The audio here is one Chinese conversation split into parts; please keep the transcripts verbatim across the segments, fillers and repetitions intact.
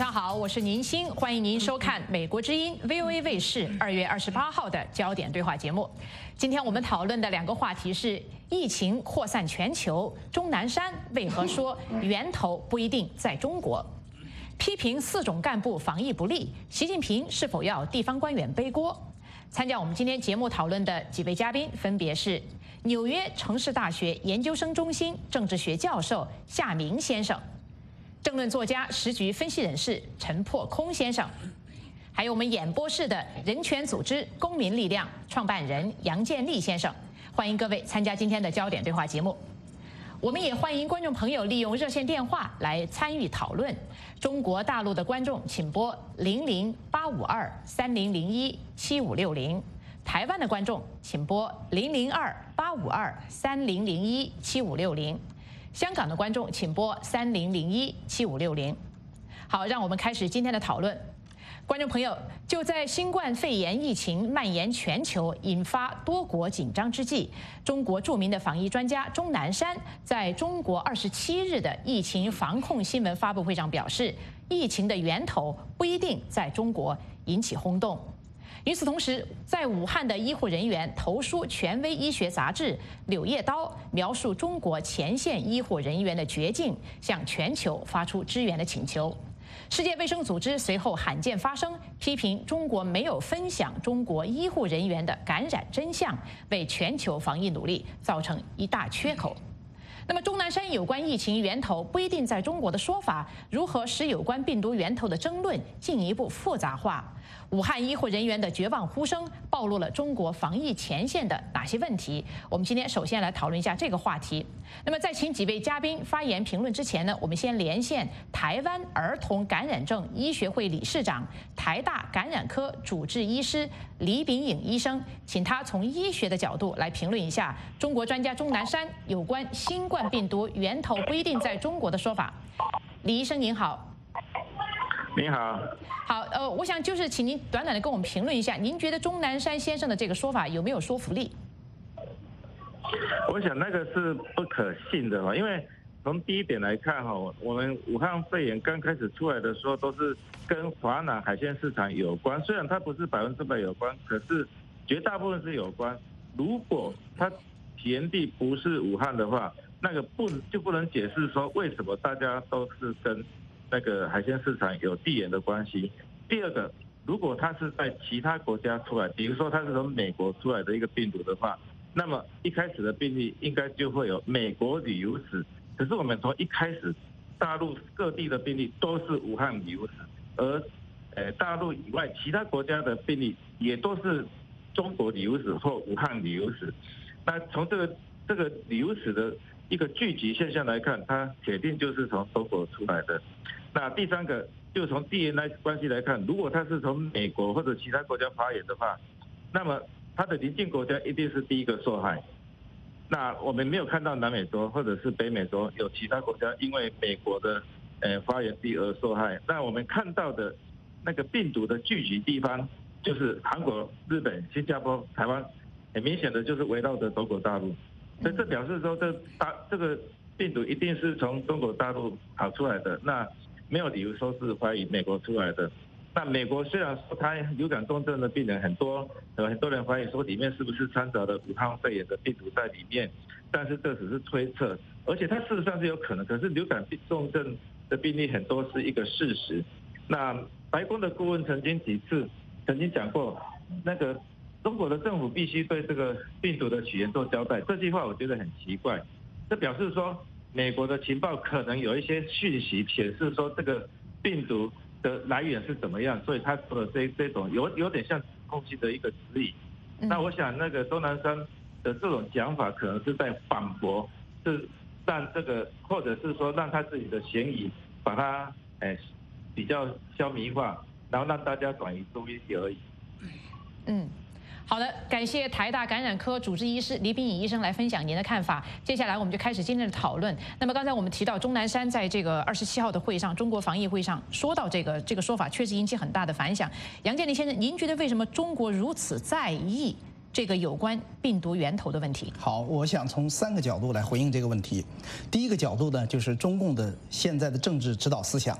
上好，我是宁鑫，欢迎您收看美国之音 V O A 卫视二月二十八号的焦点对话节目。今天我们讨论的两个话题是：疫情扩散全球，钟南山为何说源头不一定在中国？批评四种干部防疫不力，习近平是否要地方官员背锅？参加我们今天节目讨论的几位嘉宾分别是纽约城市大学研究生中心政治学教授夏明先生。 政论作家、时局分析人士陈破空先生，还有我们演播室的人权组织公民力量创办人杨建立先生，欢迎各位参加今天的焦点对话节目。我们也欢迎观众朋友利用热线电话来参与讨论。中国大陆的观众请拨零零八五二三零零一七五六零，台湾的观众请拨零零二八五二三零零一七五六零。 香港的观众请拨三零零一七五六零。好，让我们开始今天的讨论。观众朋友，就在新冠肺炎疫情蔓延全球、引发多国紧张之际，中国著名的防疫专家钟南山在中国二十七日的疫情防控新闻发布会上表示，疫情的源头不一定在中国，引起轰动。 与此同时，在武汉的医护人员投书权威医学杂志《柳叶刀》，描述中国前线医护人员的绝境，向全球发出支援的请求。世界卫生组织随后罕见发声，批评中国没有分享中国医护人员的感染真相，为全球防疫努力造成一大缺口。 那么，钟南山有关疫情源头不一定在中国的说法，如何使有关病毒源头的争论进一步复杂化？武汉医护人员的绝望呼声暴露了中国防疫前线的哪些问题？我们今天首先来讨论一下这个话题。那么，在请几位嘉宾发言评论之前呢，我们先连线台湾儿童感染症医学会理事长、台大感染科主治医师李秉颖医生，请他从医学的角度来评论一下中国专家钟南山有关新冠 病毒源头不一定在中国的说法。李医生您好。 您好。 好，呃，我想就是请您短短的跟我们评论一下，您觉得钟南山先生的这个说法有没有说服力？ 我想那个是不可信的哈，因为从第一点来看哈，我们武汉肺炎刚开始出来的时候都是跟华南海鲜市场有关，虽然它不是百分之百有关，可是绝大部分是有关。如果它起源地不是武汉的话，那个不就不能解释说为什么大家都是跟那个海鲜市场有地缘的关系。第二个，如果它是在其他国家出来，比如说它是从美国出来的一个病毒的话，那么一开始的病例应该就会有美国旅游史。可是我们从一开始，大陆各地的病例都是武汉旅游史，而呃大陆以外其他国家的病例也都是中国旅游史或武汉旅游史。那从这个这个旅游史的一个聚集现象来看，它铁定就是从中国出来的。那第三个，就从地缘来关系来看，如果它是从美国或者其他国家发源的话，那么它的邻近国家一定是第一个受害。那我们没有看到南美洲或者是北美洲有其他国家因为美国的呃发源地而受害。那我们看到的那个病毒的聚集地方，就是韩国、日本、新加坡、台湾，很明显的就是围绕着中国大陆。所以这表示说，这大这个病毒一定是从中国大陆跑出来的。那 没有理由说是怀疑美国出来的。那美国虽然说它流感重症的病人很多，有很多人怀疑说里面是不是掺杂了武汉肺炎的病毒在里面，但是这只是推测，而且它事实上是有可能。可是流感重症的病例很多是一个事实。那白宫的顾问曾经几次曾经讲过，那个中国的政府必须对这个病毒的起源做交代。这句话我觉得很奇怪，这表示说 美国的情报可能有一些讯息显示说这个病毒的来源是怎么样，所以他说的这这种有有点像指控性的一个指引。那我想那个钟南山的这种讲法可能是在反驳，是让这个或者是说让他自己的嫌疑把它诶比较消弭化，然后让大家转移注意力而已。嗯。 好的，感谢台大感染科主治医师李秉颖医生来分享您的看法。接下来我们就开始今天的讨论。那么刚才我们提到钟南山在这个二十七号的会上，中国防疫会上说到这个这个说法，确实引起很大的反响。杨建立先生，您觉得为什么中国如此在意这个有关病毒源头的问题？ 好，我想从三个角度来回应这个问题。第一个角度呢，就是中共的现在的政治指导思想。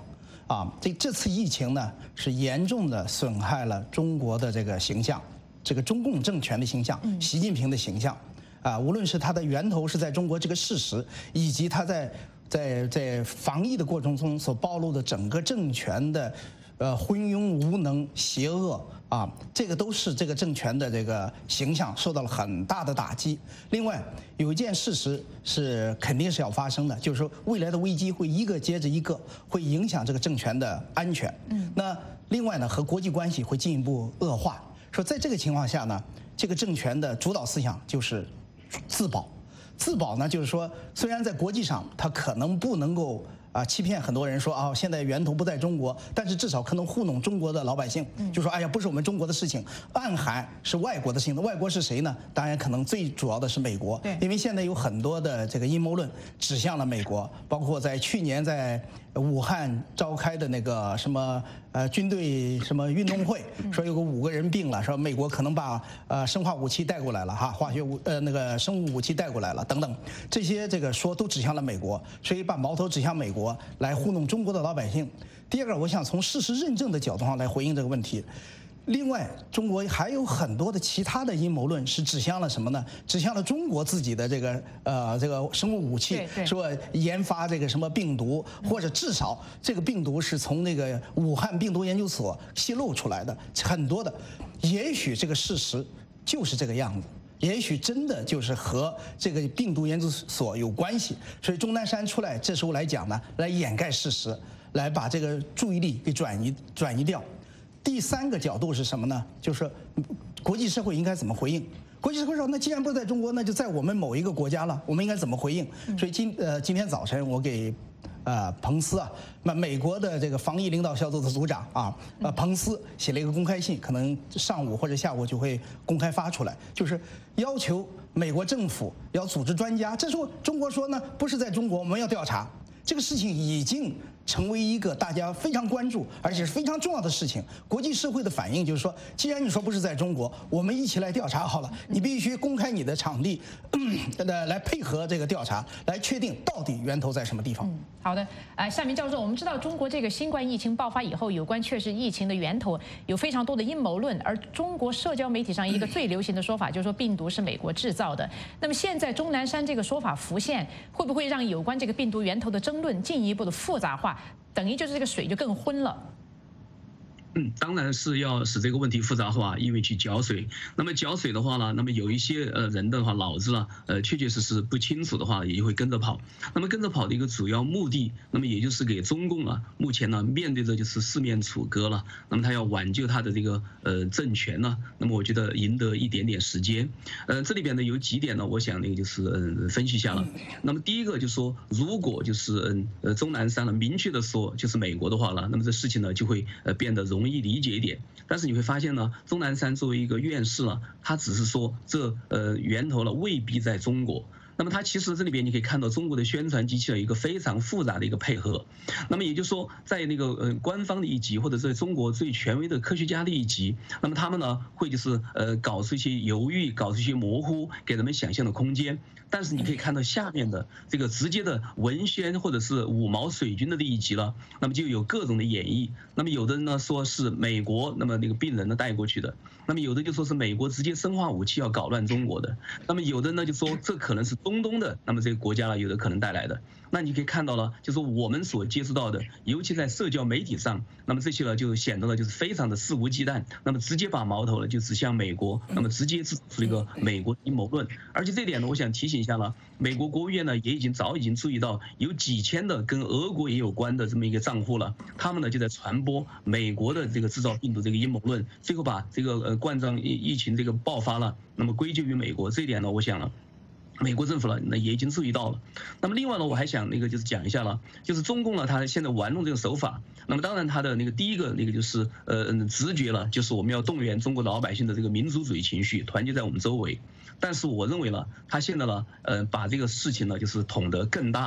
啊，这这次疫情呢是严重的损害了中国的这个形象，这个中共政权的形象，习近平的形象，啊，无论是它的源头是在中国这个事实，以及它在在在防疫的过程中所暴露的整个政权的，呃昏庸无能、邪恶啊，这个都是这个政权的这个形象受到了很大的打击。另外，有一件事实是肯定是要发生的，就是说未来的危机会一个接着一个，会影响这个政权的安全。嗯，那另外呢，和国际关系会进一步恶化。说在这个情况下呢，这个政权的主导思想就是自保。自保呢，就是说，虽然在国际上它可能不能够啊欺骗很多人说啊现在源头不在中国，但是至少可能糊弄中国的老百姓，就说哎呀不是我们中国的事情，暗含是外国的事情。外国是谁呢？当然可能最主要的是美国，因为现在有很多的这个阴谋论指向了美国，包括在去年在武汉召开的那个什么呃军队什么运动会，说有个五个人病了，说美国可能把呃生化武器带过来了哈，化学武呃那个生物武器带过来了等等，这些这个说都指向了美国，所以把矛头指向美国来糊弄中国的老百姓。第二个，我想从事实认证的角度上来回应这个问题。另外，中国还有很多的其他的阴谋论是指向了什么呢？指向了中国自己的这个呃这个生物武器，说研发这个什么病毒，或者至少这个病毒是从那个武汉病毒研究所泄露出来的，很多的。也许这个事实就是这个样子，也许真的就是和这个病毒研究所有关系。所以钟南山出来这时候来讲呢，来掩盖事实，来把这个注意力给转移转移掉。第三个角度是什么呢？就是国际社会应该怎么回应？国际社会说，那既然不是在中国，那就在我们某一个国家了，我们应该怎么回应？所以今呃今天早晨我给呃彭斯啊，那美国的这个防疫领导小组的组长啊，呃彭斯写了一个公开信，可能上午或者下午就会公开发出来，就是要求美国政府要组织专家。这时候中国说呢，不是在中国，我们要调查。这个事情已经成为一个大家非常关注，而且是非常重要的事情。国际社会的反应就是说，既然你说不是在中国，我们一起来调查好了。你必须公开你的场地，呃，来配合这个调查，来确定到底源头在什么地方。 嗯，好的。呃，夏明教授，我们知道中国这个新冠疫情爆发以后，有关确实疫情的源头有非常多的阴谋论，而中国社交媒体上一个最流行的说法就是说病毒是美国制造的。那么现在钟南山这个说法浮现，会不会让有关这个病毒源头的争论进一步的复杂化，等于就是这个水就更昏了？ 嗯，当然是要使这个问题复杂化，因为去搅水。那么搅水的话呢，那么有一些呃人的话脑子呢，呃确确实实不清楚的话，也就会跟着跑。那么跟着跑的一个主要目的，那么也就是给中共啊，目前呢面对着就是四面楚歌了。那么他要挽救他的这个呃政权呢，那么我觉得赢得一点点时间。呃，这里边呢有几点呢，我想那个就是嗯分析一下了。那么第一个就是说，如果就是嗯呃钟南山呢明确的说就是美国的话了，那么这事情呢就会呃变得容易。容易理解一点，但是你会发现呢，钟南山作为一个院士呢，他只是说这呃源头呢未必在中国。那么它其实这里边你可以看到中国的宣传机器有一个非常复杂的一个配合。那么也就是说，在那个呃官方的一级，或者是中国最权威的科学家的一级，那么他们呢会就是呃搞出一些犹豫，搞出一些模糊，给人们想象的空间。但是你可以看到下面的这个直接的文宣或者是五毛水军的那一级了，那么就有各种的演绎。那么有的人呢说是美国那么那个病人呢带过去的，那么有的就说是美国直接生化武器要搞乱中国的，那么有的呢就说这可能是中东的，那么这个国家呢有的可能带来的。那你可以看到了，就是我们所接触到的，尤其在社交媒体上，那么这些呢就显得呢就是非常的肆无忌惮，那么直接把矛头呢就指向美国，那么直接指出一个美国阴谋论。而且这点呢，我想提醒一下了，美国国务院呢也已经早已经注意到，有几千的跟俄国也有关的这么一个账户了，他们呢就在传播美国的这个制造病毒这个阴谋论，最后把这个呃冠状疫疫情这个爆发了，那么归咎于美国。这一点呢，我想呢。美国政府呢，那也已经注意到了。那么另外呢，我还想那个就是讲一下了，就是中共呢，他现在玩弄这个手法。那么当然，他的那个第一个那个就是呃直觉了，就是我们要动员中国老百姓的这个民族主义情绪，团结在我们周围。但是我认为呢，他现在呢，呃，把这个事情呢，就是捅得更大了。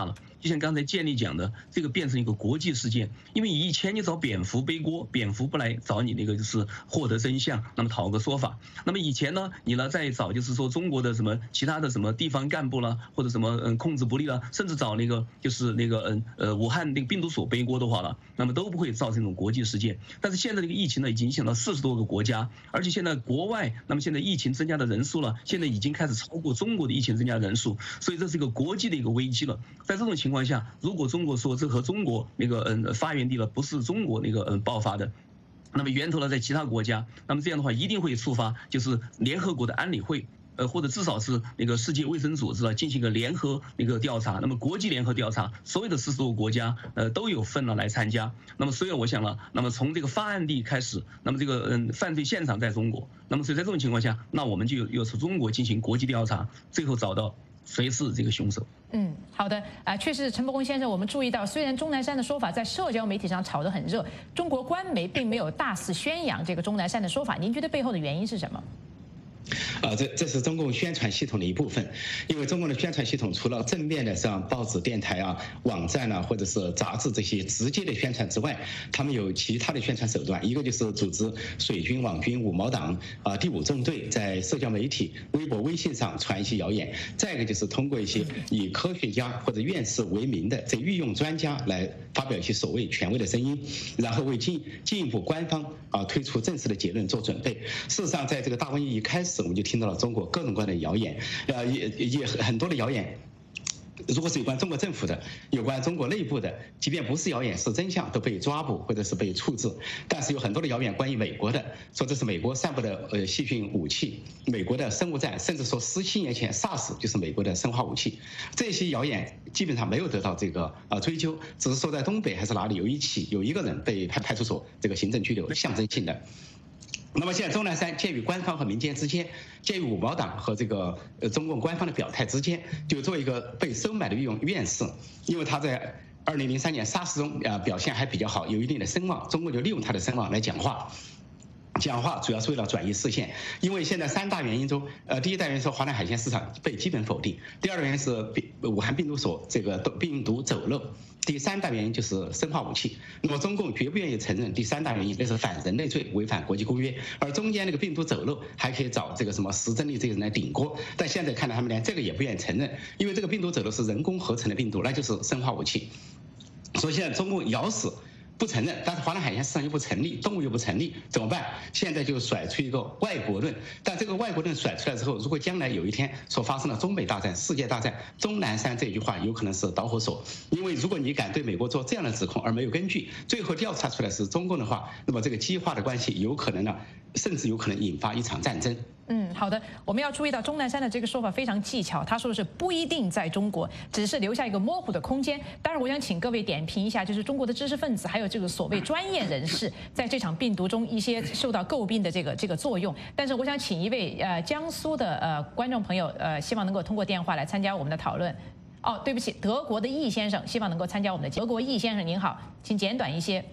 就像刚才建立讲的，这个变成一个国际事件。因为以前你找蝙蝠背锅，蝙蝠不来找你那个就是获得真相，那么讨个说法。那么以前呢，你呢再找就是说中国的什么其他的什么地方干部了，或者什么嗯控制不力了，甚至找那个就是那个嗯呃武汉那个病毒所背锅的话了，那么都不会造成这种国际事件。但是现在这个疫情呢，已经影响到四十多个国家，而且现在国外，那么现在疫情增加的人数了，现在已经开始超过中国的疫情增加人数，所以这是一个国际的一个危机了。在这种情况下，如果中国说这和中国那个嗯发源地了不是中国那个嗯爆发的，那么源头呢在其他国家，那么这样的话一定会触发就是联合国的安理会。呃，或者至少是那个世界卫生组织啊，进行一个联合那个调查。那么国际联合调查，所有的四十多个国家呃都有份了来参加。那么所以我想了，那么从这个发案地开始，那么这个嗯犯罪现场在中国，那么所以在这种情况下，那我们就又从中国进行国际调查，最后找到谁是这个凶手。 嗯，好的啊，确实，陈伯公先生，我们注意到，虽然钟南山的说法在社交媒体上炒得很热，中国官媒并没有大肆宣扬这个钟南山的说法，您觉得背后的原因是什么？ 啊，这这是中共宣传系统的一部分，因为中共的宣传系统除了正面的像报纸、电台啊、网站啊，或者是杂志这些直接的宣传之外，他们有其他的宣传手段。一个就是组织水军、网军、五毛党啊、第五纵队在社交媒体、微博、微信上传一些谣言；再一个就是通过一些以科学家或者院士为名的这御用专家来发表一些所谓权威的声音，然后为进进一步官方啊推出正式的结论做准备。事实上，在这个大瘟疫一开始，我们就听到了中国各种各样的谣言，呃，也也很多的谣言。如果是有关中国政府的、有关中国内部的，即便不是谣言是真相，都被抓捕或者是被处置。但是有很多的谣言关于美国的，说这是美国散布的呃细菌武器，美国的生物战，甚至说十七年前 SARS 就是美国的生化武器。这些谣言基本上没有得到这个啊追究，只是说在东北还是哪里有一起有一个人被派派出所这个行政拘留，象征性的。那么现在钟南山介于官方和民间之间，介于五毛党和这个呃中共官方的表态之间，就做一个被收买的御用院士，因为他在二零零三年 SARS 中啊表现还比较好，有一定的声望，中共就利用他的声望来讲话。讲话主要是为了转移视线，因为现在三大原因中，呃，第一大原因是华南海鲜市场被基本否定，第二个原因是病武汉病毒所这个病毒走漏，第三大原因就是生化武器。那么中共绝不愿意承认第三大原因，那是反人类罪，违反国际公约。而中间那个病毒走漏还可以找这个什么石正丽这个人来顶锅，但现在看来他们连这个也不愿意承认，因为这个病毒走漏是人工合成的病毒，那就是生化武器。所以现在中共咬死不承认，但是华南海鲜市场又不成立，动物又不成立，怎么办？现在就甩出一个外国论，但这个外国论甩出来之后，如果将来有一天说发生了中美大战、世界大战，钟南山这句话有可能是导火索，因为如果你敢对美国做这样的指控而没有根据，最后调查出来是中共的话，那么这个激化的关系有可能呢，甚至有可能引发一场战争。 嗯，好的，我们要注意到钟南山的这个说法非常技巧，他说的是不一定在中国，只是留下一个模糊的空间。当然，我想请各位点评一下，就是中国的知识分子还有这个所谓专业人士在这场病毒中一些受到诟病的这个这个作用。但是，我想请一位呃江苏的呃观众朋友呃，希望能够通过电话来参加我们的讨论。哦，对不起，德国的易先生希望能够参加我们的节目。德国易先生您好，请简短一些。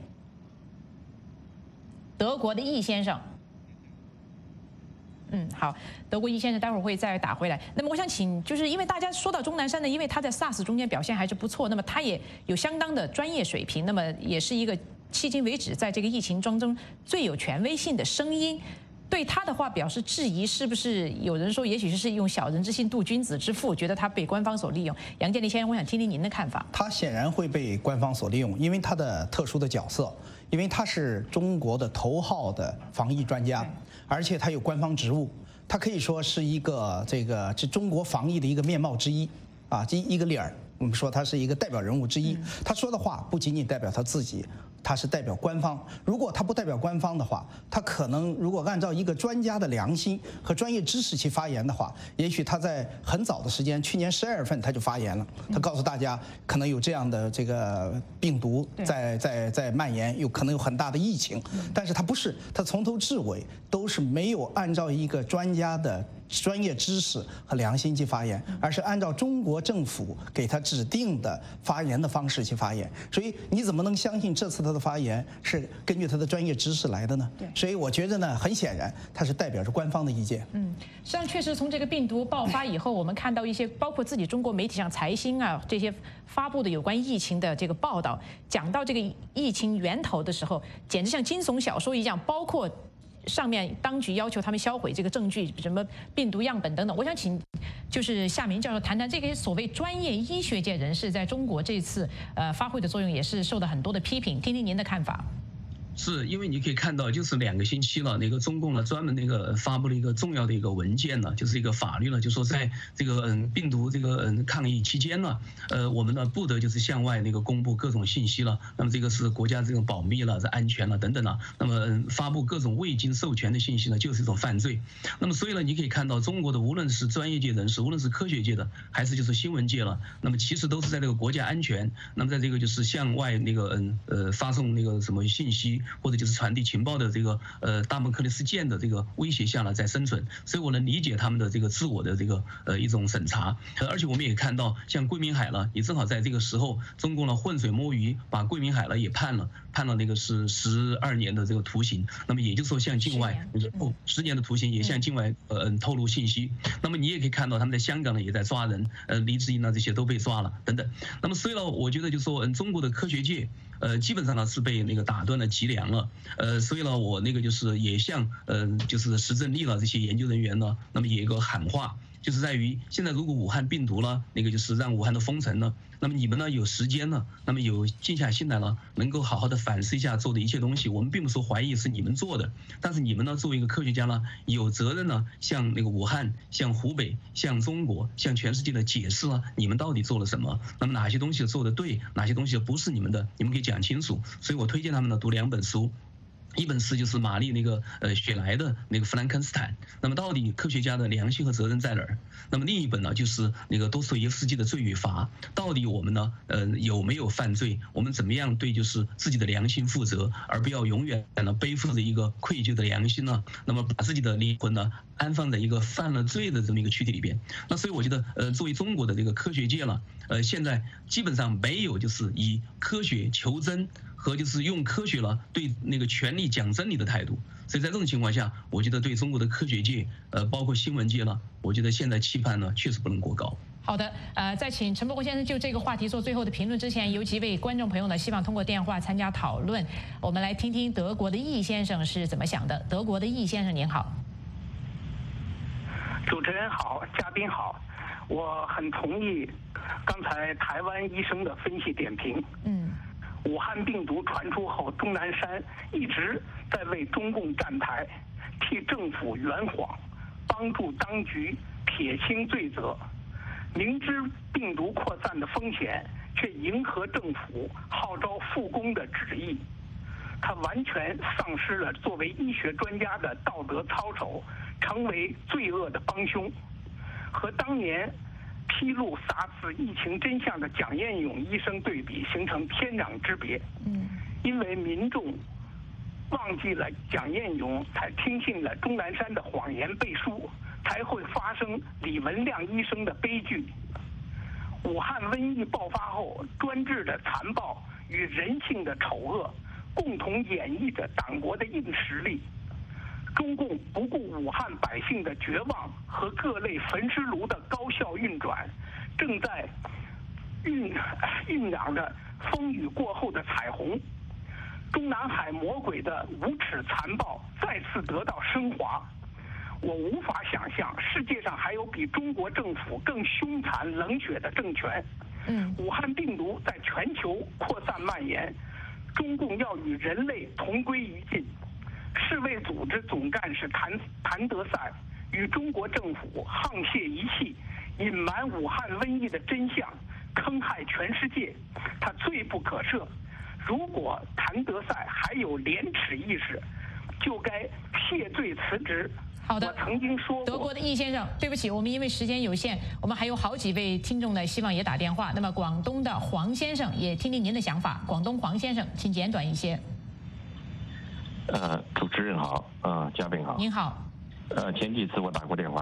德国的易先生。嗯，好，德国易先生待会儿会再打回来。那么我想请，就是因为大家说到钟南山呢，因为他在 SARS 中间表现还是不错，那么他也有相当的专业水平，那么也是一个迄今为止在这个疫情当中最有权威性的声音。对他的话表示质疑，是不是有人说，也许是用小人之心度君子之腹，觉得他被官方所利用？杨建立先生，我想听听您的看法。 他显然会被官方所利用，因为他的特殊的角色，因为他是中国的头号的防疫专家，而且他有官方职务，他可以说是一个这个这中国防疫的一个面貌之一啊，这一个脸儿。我们说他是一个代表人物之一，他说的话不仅仅代表他自己，他是代表官方。如果他不代表官方的话，他可能如果按照一个专家的良心和专业知识去发言的话，也许他在很早的时间，去年十二月份他就发言了，他告诉大家可能有这样的这个病毒在在在蔓延，有可能有很大的疫情，但是他不是，他从头至尾都是没有按照一个专家的专业知识和良心去发言，而是按照中国政府给他指定的发言的方式去发言。所以你怎么能相信这次他的发言是根据他的专业知识来的呢？对，所以我觉得呢，很显然他是代表着官方的意见。 嗯，实际上确实从这个病毒爆发以后，我们看到一些包括自己中国媒体像财新啊这些发布的有关疫情的这个报道，讲到这个疫情源头的时候，简直像惊悚小说一样，包括上面当局要求他们销毁这个证据，什么病毒样本等等。我想请就是夏明教授谈谈这个所谓专业医学界人士在中国这次呃发挥的作用，也是受到很多的批评，听听您的看法。 是因为你可以看到，就是两个星期了，那个中共呢专门那个发布了一个重要的一个文件呢，就是一个法律呢，就说在这个嗯病毒这个嗯抗疫期间呢，呃我们呢不得就是向外那个公布各种信息了，那么这个是国家这种保密了、这安全了等等了，那么嗯发布各种未经授权的信息呢，就是一种犯罪。那么所以呢，你可以看到中国的无论是专业界人士，无论是科学界的，还是就是新闻界了，那么其实都是在这个国家安全，那么在这个就是向外那个嗯呃发送那个什么信息，或者就是传递情报的这个呃大门克里斯舰的这个威胁下呢在生存，所以我能理解他们的这个自我的这个呃一种审查，而且我们也看到像桂明海了，也正好在这个时候，中共呢浑水摸鱼，把桂明海了也判了判了那个是十二年的这个徒刑，那么也就是说向境外哦十年的徒刑也向境外呃透露信息，那么你也可以看到他们在香港呢也在抓人，呃黎智英啊这些都被抓了等等，那么所以呢我觉得就说嗯中国的科学界。呃，基本上呢是被那个打断了脊梁了，呃，所以呢，我那个就是也向呃就是石正丽了这些研究人员呢，那么也有一个喊话，就是在于现在如果武汉病毒呢，那个就是让武汉的封城呢，那么你们呢有时间呢，那么有静下心来了，能够好好的反思一下做的一切东西。我们并不是说怀疑是你们做的，但是你们呢作为一个科学家呢，有责任呢向那个武汉、向湖北、向中国、向全世界的解释了你们到底做了什么，那么哪些东西做的对，哪些东西不是你们的，你们可以讲清楚。所以我推荐他们呢读两本书。一本是就是玛丽那个呃雪莱的那个弗兰肯斯坦，那么到底科学家的良心和责任在哪儿？那么另一本呢就是那个多斯托耶夫斯基的罪与罚，到底我们呢呃有没有犯罪？我们怎么样对就是自己的良心负责，而不要永远呢背负着一个愧疚的良心呢？那么把自己的灵魂呢安放在一个犯了罪的这么一个躯体里边。那所以我觉得呃作为中国的这个科学界了，呃现在基本上没有就是以科学求真。和就是用科学了对那个权力讲真理的态度，所以在这种情况下，我觉得对中国的科学界，呃，包括新闻界了，我觉得现在期盼呢确实不能过高。 好的，呃，在请陈伯宏先生就这个话题做最后的评论之前，有几位观众朋友呢希望通过电话参加讨论，我们来听听德国的易先生是怎么想的。德国的易先生您好。 主持人好，嘉宾好，我很同意刚才台湾医生的分析点评。嗯。武汉病毒传出后，钟南山一直在为中共站台，替政府圆谎，帮助当局撇清罪责。明知病毒扩散的风险，却迎合政府号召复工的旨意。他完全丧失了作为医学专家的道德操守，成为罪恶的帮凶。和当年披露 SARS 疫情真相的蒋彦勇医生对比，形成天壤之别。嗯，因为民众忘记了蒋彦勇，才听信了钟南山的谎言背书，才会发生李文亮医生的悲剧。武汉瘟疫爆发后，专制的残暴与人性的丑恶共同演绎着党国的硬实力。中共不顾武汉百姓的绝望和各类焚尸炉的高效运转，正在酝酝酿着风雨过后的彩虹。中南海魔鬼的无耻残暴再次得到升华。我无法想象世界上还有比中国政府更凶残冷血的政权。嗯，武汉病毒在全球扩散蔓延，中共要与人类同归于尽。世卫组织总干事谭谭德赛与中国政府沆瀣一气，隐瞒武汉瘟疫的真相，坑害全世界，他罪不可赦。如果谭德赛还有廉耻意识，就该谢罪辞职。 好的， 我曾经说过， 德国的易先生，对不起，我们因为时间有限，我们还有好几位听众呢，希望也打电话。那么广东的黄先生也听听您的想法。广东黄先生，请简短一些。 呃，主持人好，呃，嘉宾好。 您好。 呃，前几次我打过电话的啊，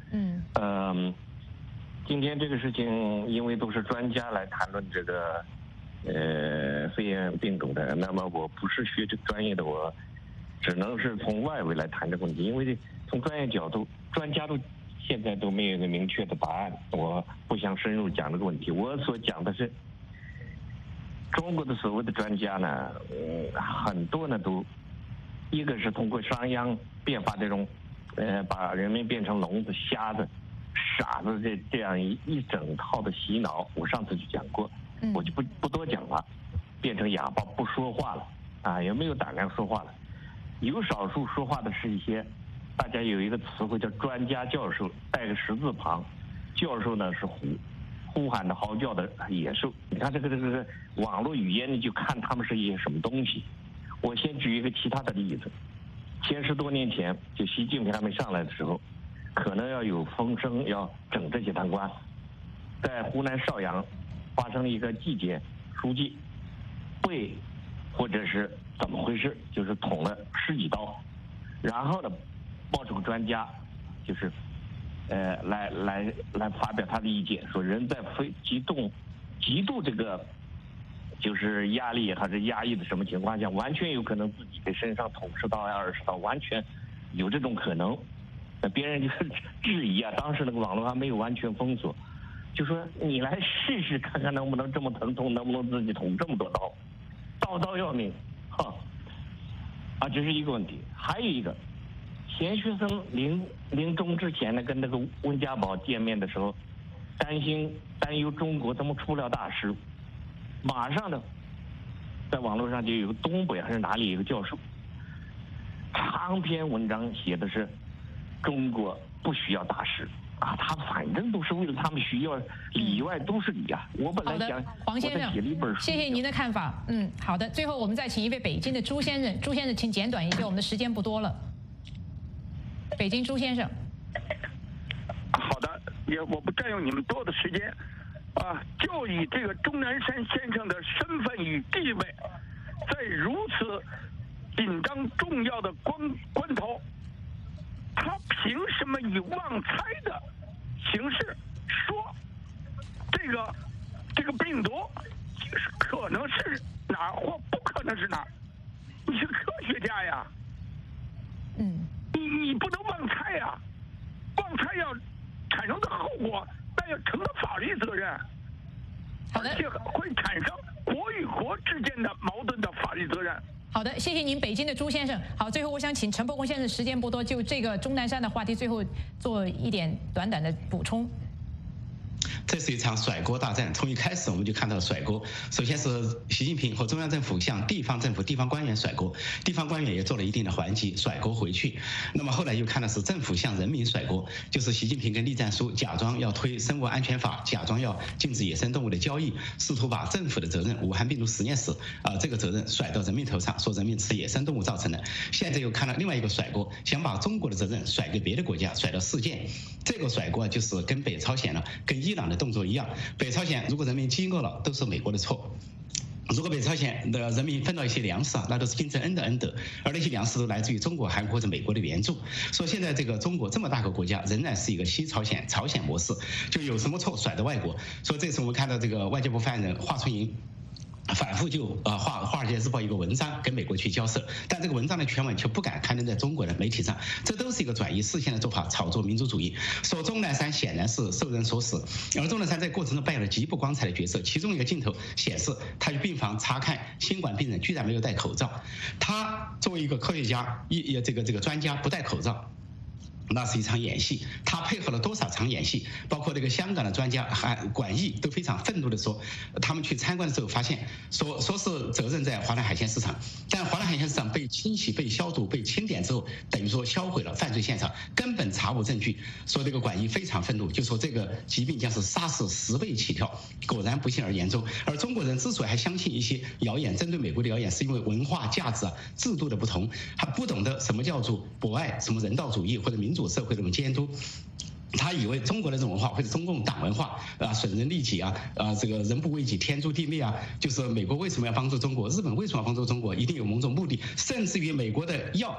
嗯。嗯，今天这个事情，因为都是专家来谈论这个，呃，肺炎病毒的，那么我不是学这个专业的，我只能是从外围来谈这个问题，因为从专业角度，专家都现在都没有一个明确的答案，我不想深入讲这个问题。我所讲的是，中国的所谓的专家呢，嗯，很多呢都，一个是通过商鞅变法这种，呃，把人民变成聋子、瞎子、傻子这这样一一整套的洗脑，我上次就讲过，我就不不多讲了，变成哑巴不说话了，啊，也没有胆量说话了。有少数说话的是一些，大家有一个词汇叫专家教授，带个十字旁，教授呢是呼呼喊的嚎叫的野兽。你看这个这个这个网络语言，你就看他们是一些什么东西。我先举一个其他的例子，前十多年前，就习近平还没上来的时候，可能要有风声要整这些贪官，在湖南邵阳发生了一个纪检书记被或者是怎么回事，就是捅了十几刀，然后呢，冒出个专家，就是，呃，来来来发表他的意见，说人在非极度极度这个就是压力还是压抑的什么情况下，完全有可能自己给身上捅十刀呀、二十刀，完全有这种可能。那别人就是质疑啊，当时那个网络还没有完全封锁，就说你来试试看看能不能这么疼痛，能不能自己捅这么多刀，刀刀要命，哈。啊，这是一个问题。还有一个，钱学森临临终之前呢，跟那个温家宝见面的时候，担心担忧中国怎么出了大事，马上呢，在网络上就有个东北还是哪里有个教授，长篇文章写的是中国不需要大事啊，他反正都是为了他们需要，里外都是理啊。我本来想， 黄先生，谢谢您的看法。嗯，好的。最后我们再请一位北京的朱先生，朱先生请简短一些，我们的时间不多了。北京朱先生。 好的，也我不占用你们多的时间，啊，就以这个钟南山先生的身份与地位，在如此紧张重要的关关头，他凭什么以妄猜的形式说这个这个病毒可能是哪儿或不可能是哪儿？你是科学家呀， 嗯， 你你不能妄猜呀，妄猜要产生的后果，那要承担法律责任， 而且会产生国与国之间的矛盾的法律责任。 好的，谢谢您，北京的朱先生。好，最后我想请陈伯公先生，时间不多，就这个钟南山的话题，最后做一点短短的补充。 这是一场甩锅大战，从一开始我们就看到甩锅。首先是习近平和中央政府向地方政府、地方官员甩锅，地方官员也做了一定的还击，甩锅回去。那么后来又看的是政府向人民甩锅，就是习近平跟栗战书假装要推生物安全法，假装要禁止野生动物的交易，试图把政府的责任、武汉病毒实验室啊、呃、这个责任甩到人民头上，说人民吃野生动物造成的。现在又看到另外一个甩锅，想把中国的责任甩给别的国家，甩到世界。这个甩锅就是跟北朝鲜了，跟伊朗的动作一样。北朝鲜如果人民饥饿了，都是美国的错。如果北朝鲜的人民分到一些粮食啊，那都是金正恩的恩德，而那些粮食都来自于中国、韩国或者美国的援助。说现在这个中国这么大个国家，仍然是一个西朝鲜朝鲜模式，就有什么错甩到外国。所以这次我们看到这个外交部发言人华春莹反复就呃华华尔街日报一个文章跟美国去交涉，但这个文章的全文却不敢刊登在中国的媒体上，这都是一个转移视线的做法，炒作民族主义。说钟南山显然是受人所使，而钟南山在过程中扮演了极不光彩的角色。其中一个镜头显示，他去病房查看新冠病人，居然没有戴口罩。他作为一个科学家，一这个这个专家不戴口罩，那是一场演戏。他配合了多少场演戏？包括这个香港的专家还管义都非常愤怒地说，他们去参观的时候发现，说说是责任在华南海鲜市场，但华南海鲜市场被清洗、被消毒、被清点之后，等于说销毁了犯罪现场，根本查无证据。说这个管义非常愤怒，就说这个疾病将是沙士十倍起跳。果然不幸而言中。而中国人之所以还相信一些谣言，针对美国的谣言，是因为文化价值啊、制度的不同，还不懂得什么叫做博爱、什么人道主义或者民主社会的这种监督。他以为中国的这种文化或者中共党文化啊，损人利己啊，啊，这个人不为己天诛地灭啊，就是美国为什么要帮助中国，日本为什么要帮助中国，一定有某种目的，甚至于美国的药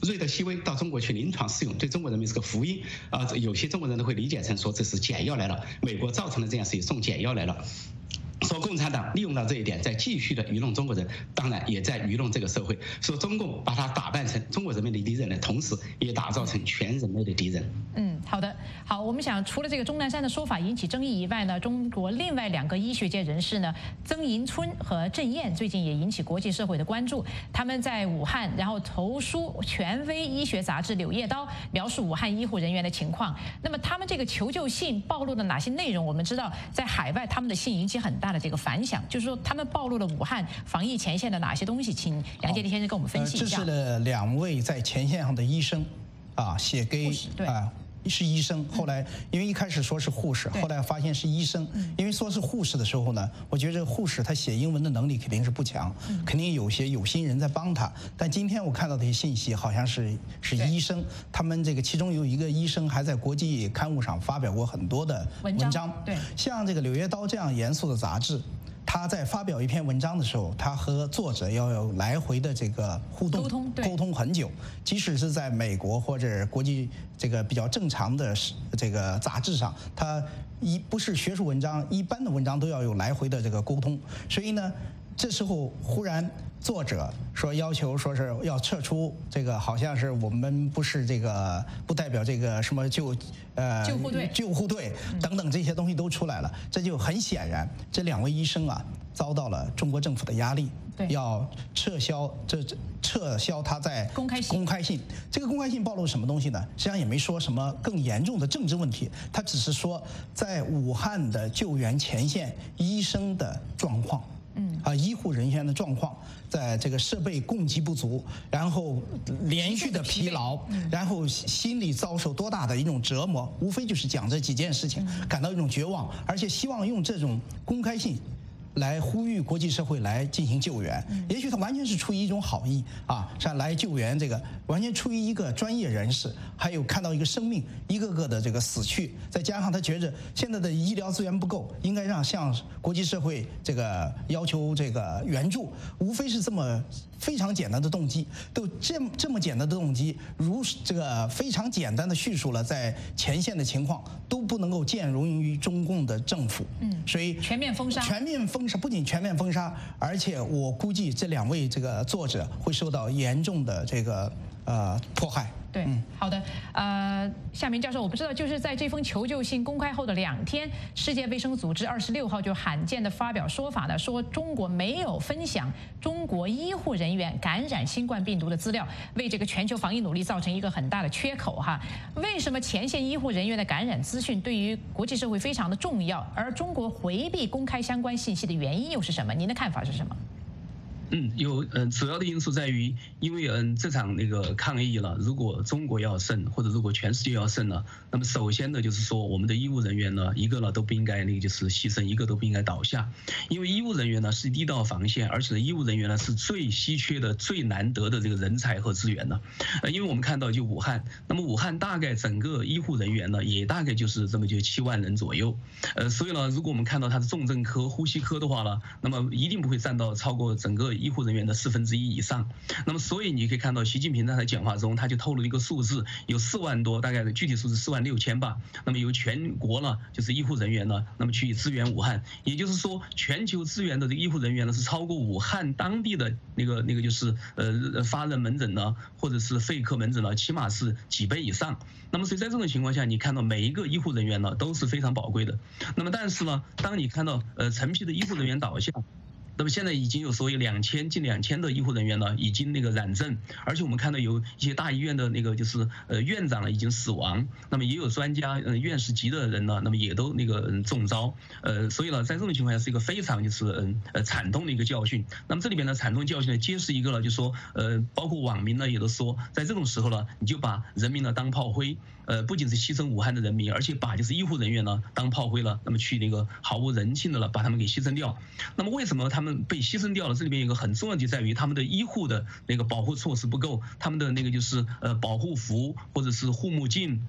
瑞德西韦到中国去临床试用，对中国人民是个福音啊！有些中国人都会理解成说这是解药来了，美国造成了这样事情，送解药来了。说共产党利用到这一点，在继续的愚弄中国人，当然也在愚弄这个社会。说中共把它打扮成中国人民的敌人呢，同时也打造成全人类的敌人。 嗯，好的，好，我们想除了这个钟南山的说法引起争议以外呢，中国另外两个医学界人士呢，曾迎春和郑燕最近也引起国际社会的关注。他们在武汉，然后投书权威医学杂志《柳叶刀》，描述武汉医护人员的情况。那么他们这个求救信暴露了哪些内容？我们知道，在海外他们的信引起很大的这个反响，就是说他们暴露了武汉防疫前线的哪些东西？请杨洁篪先生跟我们分析一下。 呃、这是两位在前线上的医生，啊，写给啊。是医生，后来因为一开始说是护士，后来发现是医生。因为说是护士的时候呢，我觉得护士他写英文的能力肯定是不强，肯定有些有心人在帮他。但今天我看到的些信息好像是是医生，他们这个其中有一个医生还在国际刊物上发表过很多的文章。 对， 像这个《柳叶刀》这样严肃的杂志，他在发表一篇文章的时候，他和作者要有来回的这个互动，沟通，沟通很久。即使是在美国或者国际这个比较正常的这个杂志上，他一不是学术文章，一般的文章都要有来回的这个沟通。所以呢，这时候忽然作者说要求说是要撤出这个，好像是我们不是这个不代表这个什么救呃救护队救护队等等这些东西都出来了，这就很显然这两位医生啊遭到了中国政府的压力，要撤销这撤销他在公开信公开信。这个公开信暴露什么东西呢？实际上也没说什么更严重的政治问题，他只是说在武汉的救援前线医生的状况。嗯啊，医护人员的状况，在这个设备供给不足，然后连续的疲劳，然后心理遭受多大的一种折磨，无非就是讲这几件事情，感到一种绝望，而且希望用这种公开信来呼吁国际社会来进行救援。也许他完全是出于一种好意啊，上来救援这个完全出于一个专业人士，还有看到一个生命一个个的这个死去，再加上他觉着现在的医疗资源不够，应该让向国际社会这个要求这个援助，无非是这么非常简单的动机。都这么这么简单的动机，如这个非常简单的叙述了在前线的情况，都不能够见容于中共的政府。嗯，所以全面封杀， 全面封。不仅全面封杀，而且我估计这两位这个作者会受到严重的这个呃迫害。 对，嗯、好的，呃，夏明教授，我不知道，就是在这封求救信公开后的两天，世界卫生组织二十六号就罕见的发表说法呢，说中国没有分享中国医护人员感染新冠病毒的资料，为这个全球防疫努力造成一个很大的缺口哈。为什么前线医护人员的感染资讯对于国际社会非常的重要，而中国回避公开相关信息的原因又是什么？您的看法是什么？ 嗯，有嗯，主要的因素在于，因为嗯这场那个抗疫了，如果中国要胜，或者如果全世界要胜了，那么首先呢就是说，我们的医务人员呢，一个呢都不应该那个就是牺牲，一个都不应该倒下，因为医务人员呢是第一道防线，而且医务人员呢是最稀缺的、最难得的这个人才和资源呢。呃，因为我们看到就武汉，那么武汉大概整个医护人员呢也大概就是这么就七万人左右，呃，所以呢，如果我们看到它是重症科、呼吸科的话呢，那么一定不会占到超过整个医护人员的四分之一以上。那么所以你可以看到习近平在他讲话中他就透露一个数字，有四万多，大概的具体数字四万六千吧。那么由全国呢就是医护人员呢，那么去支援武汉，也就是说全球支援的这个医护人员呢是超过武汉当地的那个那个就是呃发热门诊呢或者是肺科门诊呢，起码是几倍以上。那么所以在这种情况下，你看到每一个医护人员呢都是非常宝贵的。那么但是呢，当你看到呃成批的医护人员倒下，那么现在已经有所谓两千近两千的医护人员呢，已经那个染症，而且我们看到有一些大医院的那个就是呃院长呢已经死亡，那么也有专家呃院士级的人呢，那么也都那个嗯中招，呃所以呢在这种情况下是一个非常就是嗯呃惨痛的一个教训。那么这里边的惨痛教训呢，揭示一个了，就说呃包括网民呢也都说，在这种时候呢，你就把人民呢当炮灰。呃，不仅是牺牲武汉的人民，而且把就是医护人员呢当炮灰了，那么去那个毫无人性的了，把他们给牺牲掉。那么为什么他们被牺牲掉了？这里边有一个很重要的就在于他们的医护的那个保护措施不够，他们的那个就是呃保护服或者是护目镜。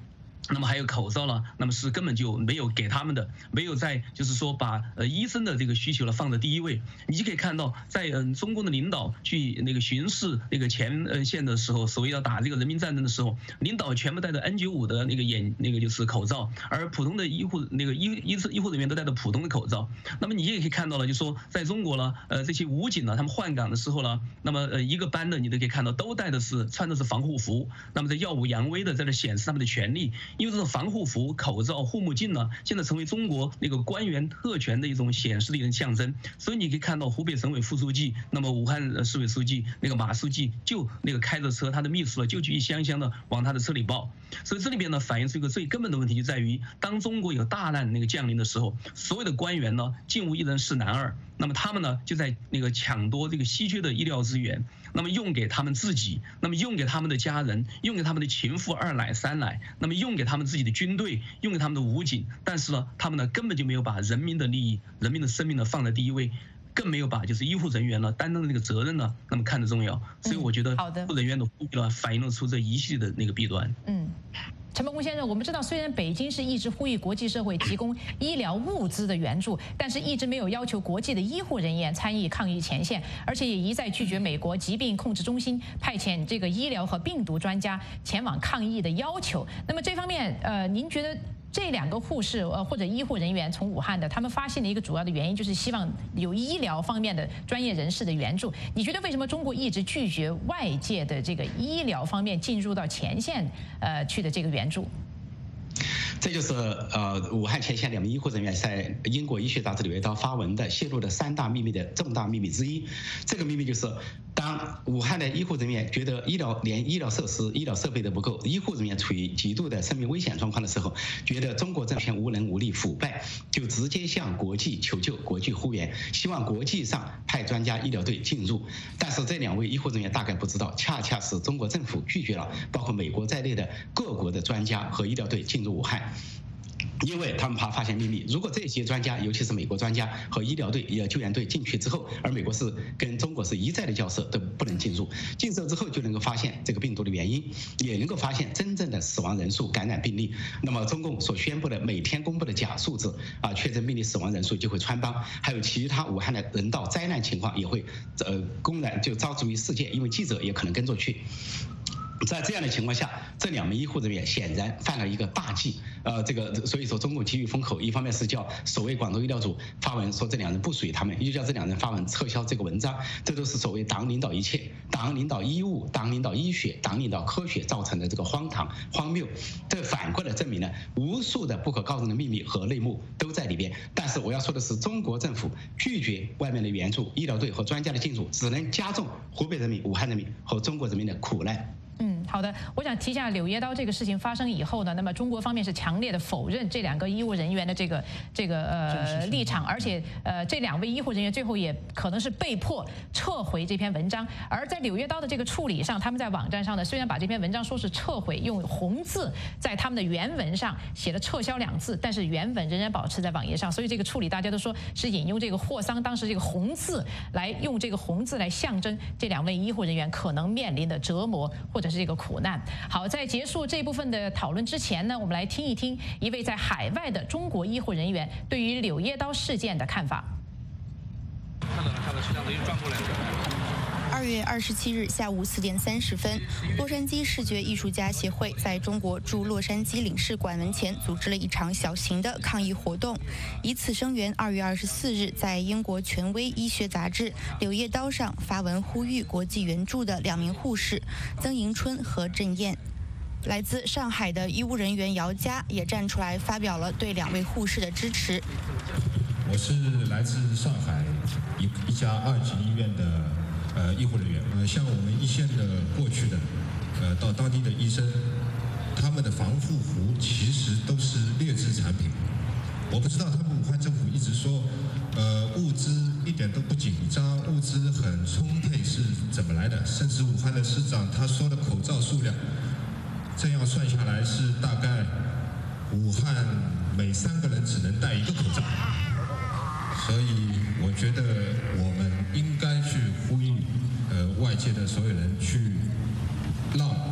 那么还有口罩了，那么是根本就没有给他们的，没有在就是说把呃医生的这个需求呢放在第一位。你就可以看到，在嗯中共的领导去那个巡视那个前呃线的时候，所谓要打这个人民战争的时候，领导全部戴着 N 九五 的那个眼那个就是口罩，而普通的医护那个医医医护人员都戴着普通的口罩。那么你也可以看到了，就说在中国呢，呃这些武警呢，他们换岗的时候呢，那么呃一个班的你都可以看到都戴的是穿的是防护服，那么在耀武扬威的在这显示他们的权利。因为这种防护服、口罩、护目镜呢，现在成为中国那个官员特权的一种显示的一种象征。所以你可以看到湖北省委副书记，那么武汉市委书记那个马书记就那个开着车，他的秘书呢就去一箱箱的往他的车里抱。所以这里边呢反映出一个最根本的问题，就在于当中国有大难那个降临的时候，所有的官员呢竟无一人是男二。那么他们呢就在那个抢夺这个稀缺的医疗资源，那么用给他们自己，那么用给他们的家人，用给他们的情妇二奶三奶，那么用给他们自己的军队，用给他们的武警。但是呢，他们呢根本就没有把人民的利益、人民的生命呢放在第一位，更没有把就是医护人员呢担当的那个责任呢那么看得重要。所以我觉得，医护人员的呼吁呢反映了出这一系列的那个弊端。 嗯。陈伯公先生，我们知道，虽然北京是一直呼吁国际社会提供医疗物资的援助，但是一直没有要求国际的医护人员参与抗疫前线，而且也一再拒绝美国疾病控制中心派遣这个医疗和病毒专家前往抗疫的要求。那么这方面，呃，您觉得这两个护士呃或者医护人员从武汉的，他们发现的一个主要的原因就是希望有医疗方面的专业人士的援助。你觉得为什么中国一直拒绝外界的这个医疗方面进入到前线呃去的这个援助？ 这就是呃武汉前线两名医护人员在英国医学杂志《柳叶刀》发文的泄露的三大秘密的重大秘密之一。这个秘密就是，当武汉的医护人员觉得医疗连医疗设施、医疗设备都不够，医护人员处于极度的生命危险状况的时候，觉得中国政权无能无力腐败，就直接向国际求救、国际呼援，希望国际上派专家医疗队进入。但是这两位医护人员大概不知道，恰恰是中国政府拒绝了包括美国在内的各国的专家和医疗队进入武汉。因为他们怕发现秘密，如果这些专家，尤其是美国专家和医疗队、救援队进去之后，而美国是跟中国是一再的交涉，都不能进入。进入之后就能够发现这个病毒的原因，也能够发现真正的死亡人数、感染病例。那么中共所宣布的每天公布的假数字啊，确诊病例、死亡人数就会穿帮，还有其他武汉的人道灾难情况也会呃公然就招之于世界，因为记者也可能跟着去。在这样的情况下，这两名医护人员显然犯了一个大忌，呃，这个所以说中共急于封口，一方面是叫所谓广东医疗组发文说这两人不属于他们，又叫这两人发文撤销这个文章，这都是所谓党领导一切，党领导医务，党领导医学，党领导科学造成的这个荒唐荒谬。这反过来证明了无数的不可告人的秘密和内幕都在里边。但是我要说的是，中国政府拒绝外面的援助、医疗队和专家的进入，只能加重湖北人民、武汉人民和中国人民的苦难。 嗯，好的，我想提一下柳叶刀这个事情发生以后呢，那么中国方面是强烈的否认这两个医务人员的这个这个呃立场，而且呃这两位医护人员最后也可能是被迫撤回这篇文章。而在柳叶刀的这个处理上，他们在网站上呢，虽然把这篇文章说是撤回，用红字在他们的原文上写了撤销两字，但是原文仍然保持在网页上，所以这个处理大家都说是引用这个霍桑当时这个红字来用这个红字来象征这两位医护人员可能面临的折磨或者是这个苦难。好，在结束这部分的讨论之前呢，我们来听一听一位在海外的中国医护人员对于柳叶刀事件的看法。 看到了，看到摄像头又转过来了。 二月二十七日下午四点三十分，洛杉矶视觉艺术家协会在中国驻洛杉矶领事馆门前组织了一场小型的抗议活动，以此声援二月二十四日在英国权威医学杂志《柳叶刀》上发文呼吁国际援助的两名护士曾迎春和郑燕。来自上海的医务人员姚佳也站出来发表了对两位护士的支持。 我是来自上海一一家二级医院的呃医护人员，呃，像我们一线的过去的，呃，到当地的医生，他们的防护服其实都是劣质产品。我不知道他们武汉政府一直说，呃，物资一点都不紧张，物资很充沛是怎么来的？甚至武汉的市长他说的口罩数量，这样算下来是大概武汉每三个人只能戴一个口罩。所以我觉得我们应该去呼吁呃外界的所有人去让人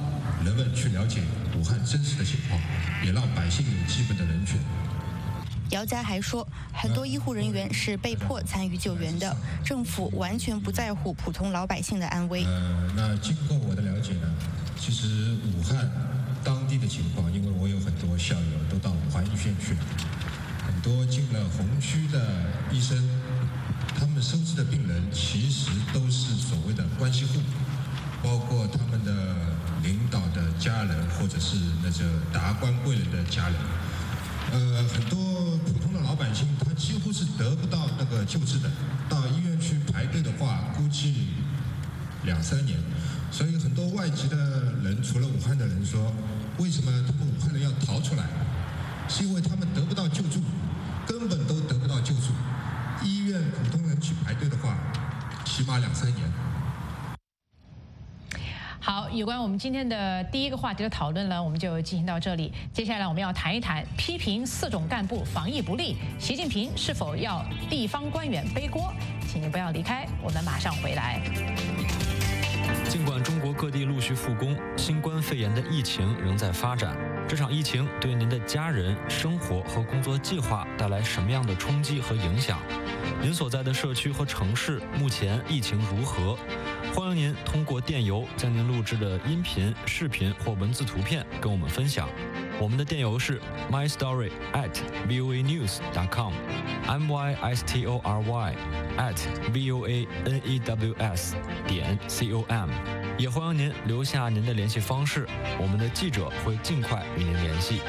人们去了解武汉真实的情况，也让百姓有基本的人权。 姚佳还说，很多医护人员是被迫参与救援的，政府完全不在乎普通老百姓的安危。 呃，那经过我的了解呢，其实武汉当地的情况，因为我有很多校友都到武汉医院去了，很多进了红区的医生，他们收治的病人其实都是所谓的关系户，包括他们的领导的家人，或者是那个达官贵人的家人。呃，很多普通的老百姓，他几乎是得不到那个救治的。到医院去排队的话，估计两三年。所以很多外籍的人，除了武汉的人说，为什么他们武汉人要逃出来？是因为他们得不到救助，根本都得不到救助。医院普通人去排队的话，起码两三年。 好，有关我们今天的第一个话题的讨论呢，我们就进行到这里。接下来我们要谈一谈批评四种干部防疫不力，习近平是否要地方官员背锅？请您不要离开，我们马上回来。 尽管中国各地陆续复工，新冠肺炎的疫情仍在发展。这场疫情对您的家人、生活和工作计划带来什么样的冲击和影响？您所在的社区和城市目前疫情如何？欢迎您通过电邮将您录制的音频、视频或文字图片跟我们分享。我们的电邮是 my story at voa news dot com，m y s t o r y at v o a n e w s 点 c o m。也欢迎您留下您的联系方式，我们的记者会尽快与您联系。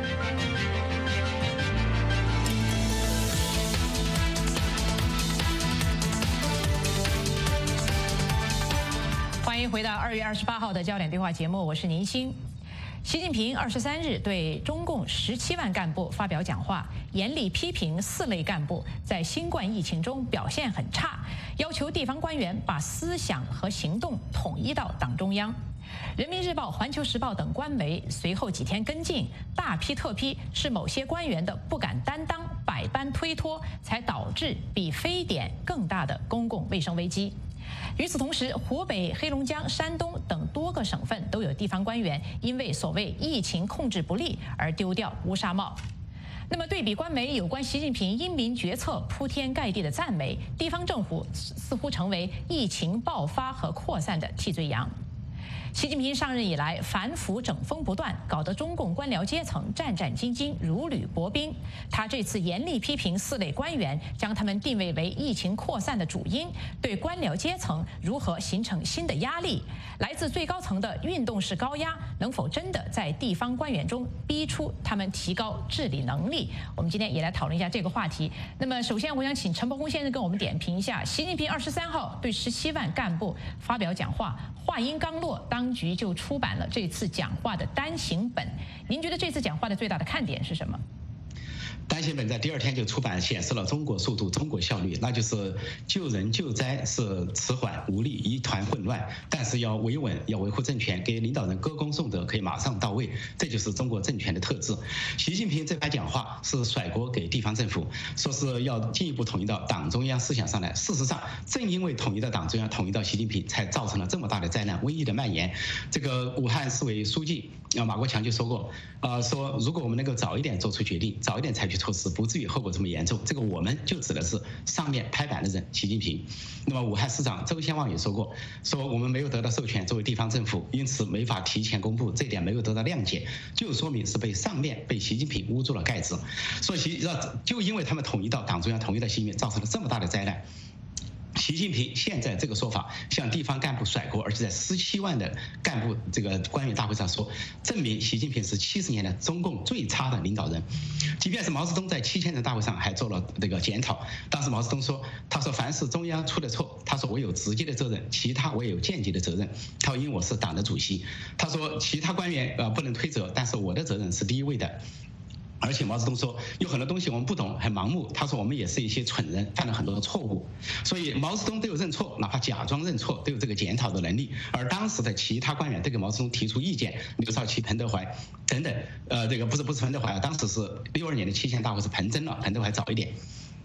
欢迎回到二月二十八号的焦点对话节目，我是宁欣。习近平二十三日对中共十七万干部发表讲话，严厉批评四类干部在新冠疫情中表现很差，要求地方官员把思想和行动统一到党中央。人民日报、环球时报等官媒随后几天跟进，大批特批是某些官员的不敢担当、百般推脱，才导致比非典更大的公共卫生危机。与此同时，湖北、黑龙江、山东等多个省份都有地方官员因为所谓疫情控制不力而丢掉乌纱帽。那么，对比官媒有关习近平英明决策铺天盖地的赞美，地方政府似乎成为疫情爆发和扩散的替罪羊。习近平上任以来，反腐整风不断，搞得中共官僚阶层战战兢兢，如履薄冰。他这次严厉批评四类官员，将他们定位为疫情扩散的主因，对官僚阶层如何形成新的压力？来自最高层的运动式高压，能否真的在地方官员中逼出他们提高治理能力？我们今天也来讨论一下这个话题。那么，首先我想请陈伯公先生跟我们点评一下，习近平二十三号对十七万干部发表讲话，话音刚落，当局就出版了这次讲话的单行本。您觉得这次讲话的最大的看点是什么？ 单行本在第二天就出版，显示了中国速度、中国效率，那就是救人救灾是迟缓无力、一团混乱，但是要维稳、要维护政权，给领导人歌功颂德可以马上到位，这就是中国政权的特质。习近平这番讲话是甩锅给地方政府，说是要进一步统一到党中央思想上来。事实上，正因为统一到党中央、统一到习近平，才造成了这么大的灾难、瘟疫的蔓延。这个武汉市委书记啊马国强就说过，呃，说如果我们能够早一点做出决定，早一点采取措施，不至于后果这么严重。这个我们就指的是上面拍板的人习近平。那么武汉市长周先旺也说过，说我们没有得到授权作为地方政府，因此没法提前公布，这点没有得到谅解，就说明是被上面被习近平捂住了盖子。所以习就因为他们统一到党中央、统一到习近平，造成了这么大的灾难。习近平现在这个说法向地方干部甩锅，而且在十七万的干部这个官员大会上说，证明习近平是七十年的中共最差的领导人。即便是毛泽东在七千人大会上还做了这个检讨，当时毛泽东说，他说凡是中央出的错，他说我有直接的责任，其他我也有间接的责任。他说因为我是党的主席，他说其他官员呃不能推责，但是我的责任是第一位的。而且毛泽东说，有很多东西我们不懂，很盲目。他说我们也是一些蠢人，犯了很多的错误。所以毛泽东都有认错，哪怕假装认错，都有这个检讨的能力。而当时的其他官员都给毛泽东提出意见，刘少奇、彭德怀等等。呃，这个不是不是彭德怀啊，当时是六二年的七千大会是彭真了，彭德怀早一点。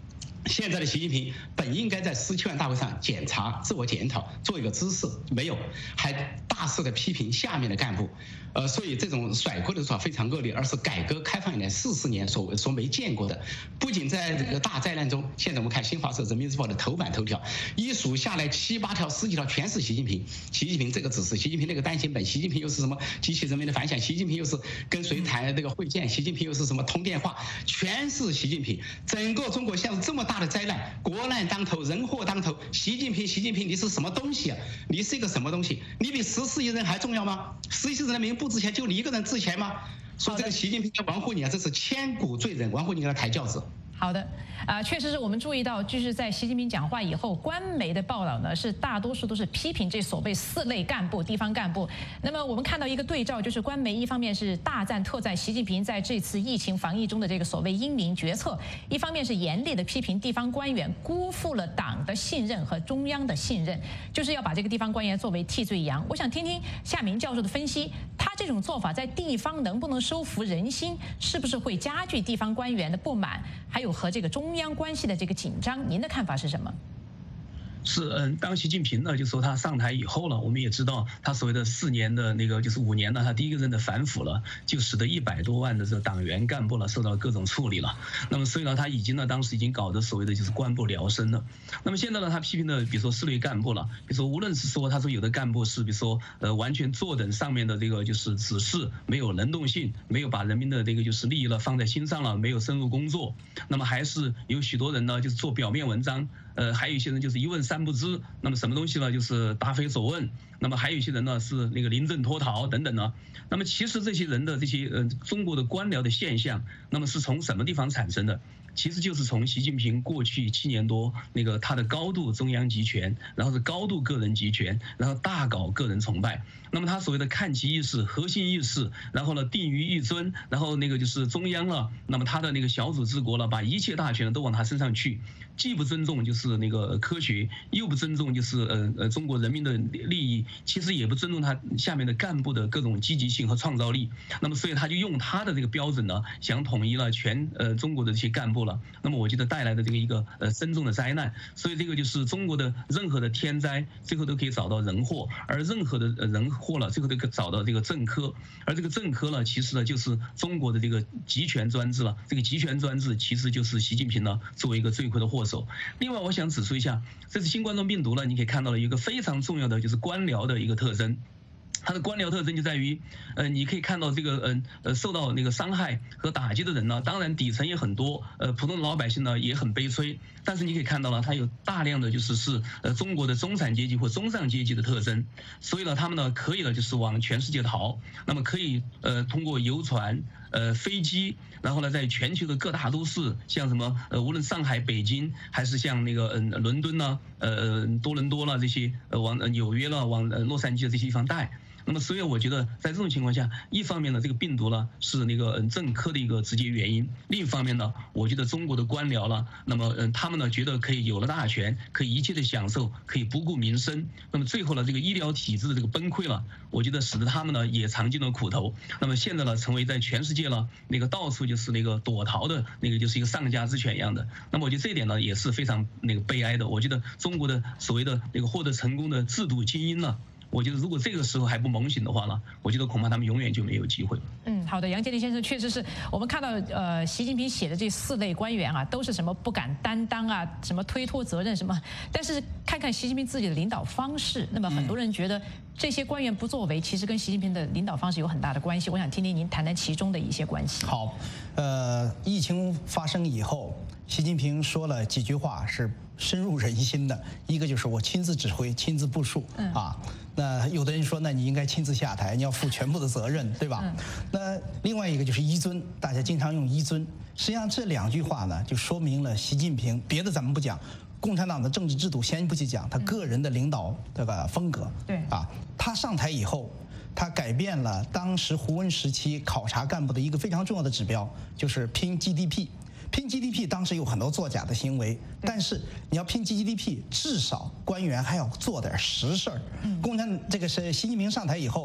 现在的习近平本应该在十七万大会上检查、自我检讨，做一个姿势，没有，还大肆的批评下面的干部，呃，所以这种甩锅的做法非常恶劣，而是改革开放以来四十年所所没见过的。不仅在这个大灾难中，现在我们看新华社、人民日报的头版头条，一数下来七八条、十几条全是习近平，习近平这个指示，习近平那个单行本，习近平又是什么激起人民的反响，习近平又是跟谁谈这个会见，习近平又是什么通电话，全是习近平。整个中国现在这么大。大的灾难，国难当头，人祸当头。习近平，习近平，你是什么东西啊？你是一个什么东西？你比十四亿人还重要吗？十四亿人民不值钱，就你一个人值钱吗？说这个习近平在玩护你啊，这是千古罪人，玩护你给他抬轿子。 好的，啊、呃，确实是我们注意到，就是在习近平讲话以后，官媒的报道呢是大多数都是批评这所谓四类干部、地方干部。那么我们看到一个对照，就是官媒一方面是大赞特赞习近平在这次疫情防疫中的这个所谓英明决策，一方面是严厉的批评地方官员辜负了党的信任和中央的信任，就是要把这个地方官员作为替罪羊。我想听听夏明教授的分析，他这种做法在地方能不能收服人心，是不是会加剧地方官员的不满，还有和这个中央关系的这个紧张，您的看法是什么？ 是，嗯，当习近平呢，就说他上台以后了，我们也知道他所谓的四年的那个就是五年呢，他第一个任的反腐了，就使得一百多万的这个党员干部了受到各种处理了。那么所以呢，他已经呢当时已经搞得所谓的就是官不聊生了。那么现在呢，他批评的比如说四类干部了，比如说无论是说他说有的干部是比如说呃完全坐等上面的这个就是指示，没有能动性，没有把人民的这个就是利益了放在心上了，没有深入工作。那么还是有许多人呢就是做表面文章。呃，还有一些人就是一问三不知，那么什么东西呢？就是答非所问。那么还有一些人呢是那个临阵脱逃等等呢。那么其实这些人的这些呃中国的官僚的现象，那么是从什么地方产生的？其实就是从习近平过去七年多那个他的高度中央集权，然后是高度个人集权，然后大搞个人崇拜。那么他所谓的看齐意识、核心意识，然后呢定于一尊，然后那个就是中央了，那么他的那个小组治国了，把一切大权都往他身上去，既不尊重就是那个科学，又不尊重就是呃呃中国人民的利益，其实也不尊重他下面的干部的各种积极性和创造力。那么所以他就用他的这个标准呢，想统一了全呃中国的这些干部了。那么我觉得带来的这个一个呃深重的灾难。所以这个就是中国的任何的天灾，最后都可以找到人祸，而任何的人祸了，最后都可以找到这个政科。而这个政科呢，其实呢就是中国的这个集权专制了。这个集权专制其实就是习近平呢作为一个罪魁的祸首。另外，我想指出一下，这次新冠状病毒呢，你可以看到了一个非常重要的就是官僚的一个特征。它的官僚特征就在于，呃，你可以看到这个，嗯，呃，受到那个伤害和打击的人呢，当然底层也很多，呃，普通的老百姓呢也很悲催。但是你可以看到了，它有大量的就是是呃中国的中产阶级或中上阶级的特征，所以呢，他们呢可以呢就是往全世界逃，那么可以呃通过游船、呃飞机，然后呢在全球的各大都市，像什么呃无论上海、北京，还是像那个嗯伦敦呢，呃多伦多了这些，呃往纽约了，往洛杉矶的这些地方带。那么，所以我觉得在这种情况下，一方面呢，这个病毒呢是那个政科的一个直接原因；另一方面呢，我觉得中国的官僚了，那么嗯，他们呢觉得可以有了大权，可以一切的享受，可以不顾民生。那么最后呢，这个医疗体制的这个崩溃了，我觉得使得他们呢也尝尽了苦头。那么现在呢，成为在全世界呢那个到处就是那个躲逃的那个就是一个丧家之犬一样的。那么我觉得这一点呢也是非常那个悲哀的。我觉得中国的所谓的那个获得成功的制度精英呢。我觉得，如果这个时候还不猛醒的话呢，我觉得恐怕他们永远就没有机会。 嗯，好的，杨洁篪先生，确实是我们看到，呃，习近平写的这四类官员啊，都是什么不敢担当啊，什么推脱责任什么。但是看看习近平自己的领导方式，那么很多人觉得这些官员不作为，其实跟习近平的领导方式有很大的关系。我想听听您谈谈其中的一些关系。 好，呃，疫情发生以后，习近平说了几句话是深入人心的，一个就是我亲自指挥、亲自部署，嗯、啊。那有的人说，那你应该亲自下台，你要负全部的责任，对吧？嗯、那另外一个就是依尊，大家经常用依尊。实际上这两句话呢，就说明了习近平，别的咱们不讲，共产党的政治制度先不去讲，他个人的领导这个风格， 对啊，他上台以后，他改变了当时胡温时期考察干部的一个非常重要的指标，就是拼 G D P。拼 G D P 当时有很多作假的行为，但是你要拼 G D P， 至少官员还要做点实事儿。共产这个是习近平上台以后，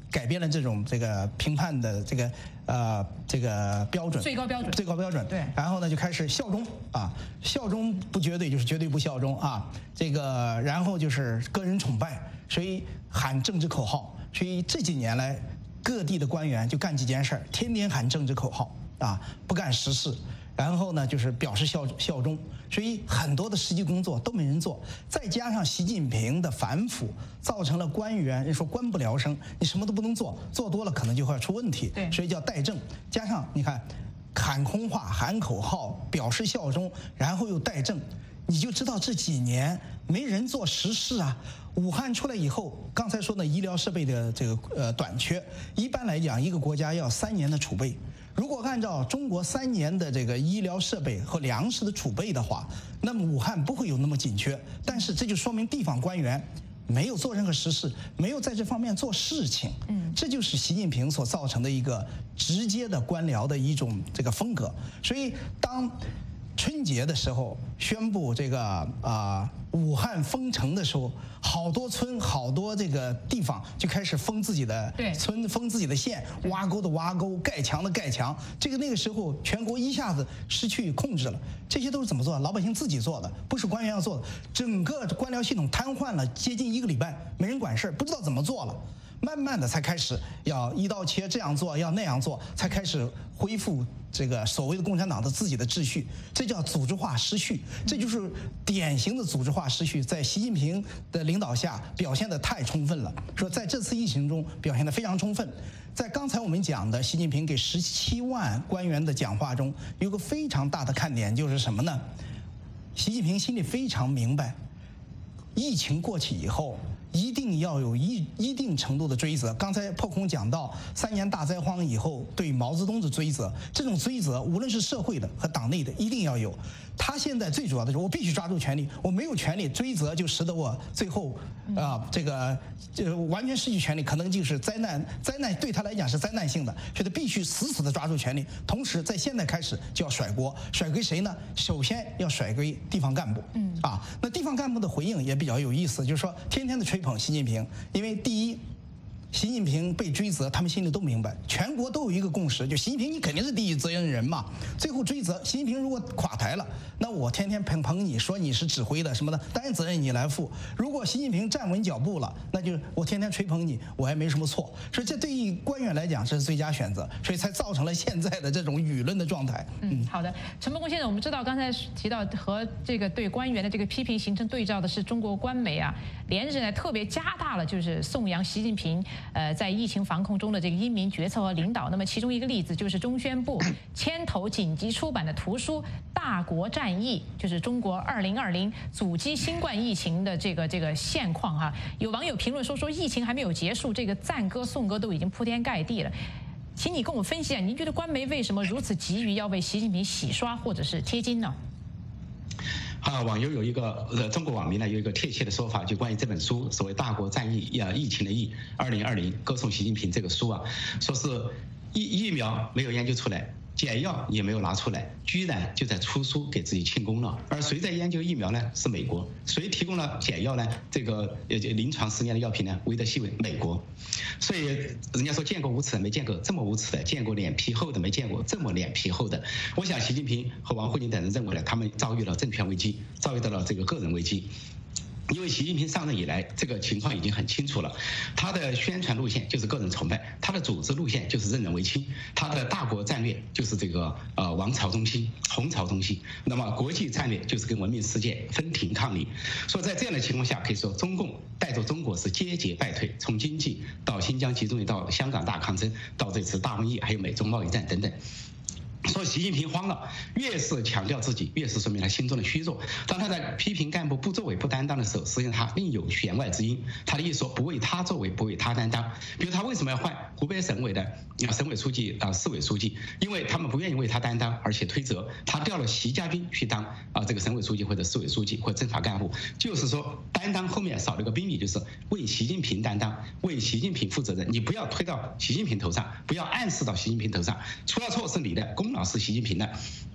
改变了这种这个评判的这个呃这个标准， 最高标准， 最高标准。 对。 然后呢，就开始效忠啊，效忠不绝对就是绝对不效忠啊。这个然后就是个人崇拜，所以喊政治口号。所以这几年来，各地的官员就干几件事儿，天天喊政治口号啊，不干实事。然后呢，就是表示效效忠，所以很多的实际工作都没人做，再加上习近平的反腐，造成了官员人说官不聊生，你什么都不能做，做多了可能就会出问题， 对， 所以叫怠政。加上你看，喊空话、喊口号、表示效忠，然后又怠政，你就知道这几年没人做实事啊。武汉出来以后，刚才说的医疗设备的这个呃短缺，一般来讲，一个国家要三年的储备。如果按照中国三年的这个医疗设备和粮食的储备的话，那么武汉不会有那么紧缺。但是这就说明地方官员没有做任何实事，没有在这方面做事情。嗯，这就是习近平所造成的一个直接的官僚的一种这个风格。所以当春节的时候宣布这个啊、呃、武汉封城的时候，好多村好多这个地方就开始封自己的村，封自己的县，挖沟的挖沟，盖墙的盖墙。这个那个时候全国一下子失去控制了。这些都是怎么做的？老百姓自己做的，不是官员要做的。整个官僚系统瘫痪了接近一个礼拜，没人管事，不知道怎么做了。慢慢的才开始要一刀切，这样做要那样做，才开始恢复这个所谓的共产党的自己的秩序，这叫组织化失序，这就是典型的组织化失序，在习近平的领导下表现得太充分了。说在这次疫情中表现得非常充分。在刚才我们讲的习近平给十七万官员的讲话中，有个非常大的看点，就是什么呢？习近平心里非常明白，疫情过去以后，一定要有一一定程度的追责。刚才破空讲到三年大灾荒以后对毛泽东的追责，这种追责无论是社会的和党内的一定要有。他现在最主要的是我必须抓住权力，我没有权力追责，就使得我最后啊、呃、这个这完全失去权力，可能就是灾难。灾难对他来讲是灾难性的，所以他必须死死的抓住权力。同时在现在开始就要甩锅，甩给谁呢？首先要甩给地方干部。嗯啊，那地方干部的回应也比较有意思，就是说天天的吹捧习近平，因为第一，习近平被追责，他们心里都明白，全国都有一个共识，就习近平你肯定是第一责任人嘛。最后追责，习近平如果垮台了，那我天天捧捧你说你是指挥的什么的，当然责任你来负。如果习近平站稳脚步了，那就我天天吹捧你，我也没什么错。所以这对于官员来讲是最佳选择，所以才造成了现在的这种舆论的状态。 嗯，好的，陈伯公先生，我们知道刚才提到和这个对官员的这个批评形成对照的是中国官媒啊，连日来特别加大了就是颂扬习近平。呃，在疫情防控中的这个英明决策和领导，那么其中一个例子就是中宣部牵头紧急出版的图书《大国战役》，就是中国二零二零阻击新冠疫情的这个这个现况哈。有网友评论说，说疫情还没有结束，这个赞歌颂歌都已经铺天盖地了。请你跟我们分析一下，您觉得官媒为什么如此急于要为习近平洗刷或者是贴金呢？ 啊，网友有一个呃，中国网民呢有一个贴切的说法，就关于这本书，所谓“大国战役”呀，疫情的疫，二零二零歌颂习近平这个书啊，说是疫疫苗没有研究出来，解药也没有拿出来，居然就在出书给自己庆功了。而谁在研究疫苗呢？是美国。谁提供了解药呢？这个呃临床实验的药品呢？维德西韦，美国。所以人家说见过无耻的没见过这么无耻的，见过脸皮厚的没见过这么脸皮厚的。我想习近平和王沪宁等人认为呢，他们遭遇了政权危机，遭遇到了这个个人危机。因为习近平上任以来，这个情况已经很清楚了。他的宣传路线就是个人崇拜，他的组织路线就是任人唯亲，他的大国战略就是这个呃王朝中心、红朝中心。那么国际战略就是跟文明世界分庭抗礼。所以在这样的情况下，可以说中共带着中国是节节败退，从经济到新疆集中营，到香港大抗争，到这次大瘟疫，还有美中贸易战等等。说习近平慌了，越是强调自己，越是说明他心中的虚弱。当他在批评干部不作为、不担当的时候，实际上他另有弦外之音。他的意思说不为他作为，不为他担当。比如他为什么要换湖北省委的啊省委书记啊市委书记？因为他们不愿意为他担当，而且推责他调了习家军去当啊这个省委书记或者市委书记或者政法干部，就是说担当后面少了个宾语，就是为习近平担当，为习近平负责任。你不要推到习近平头上，不要暗示到习近平头上，出了错是你的，功劳是习近平的。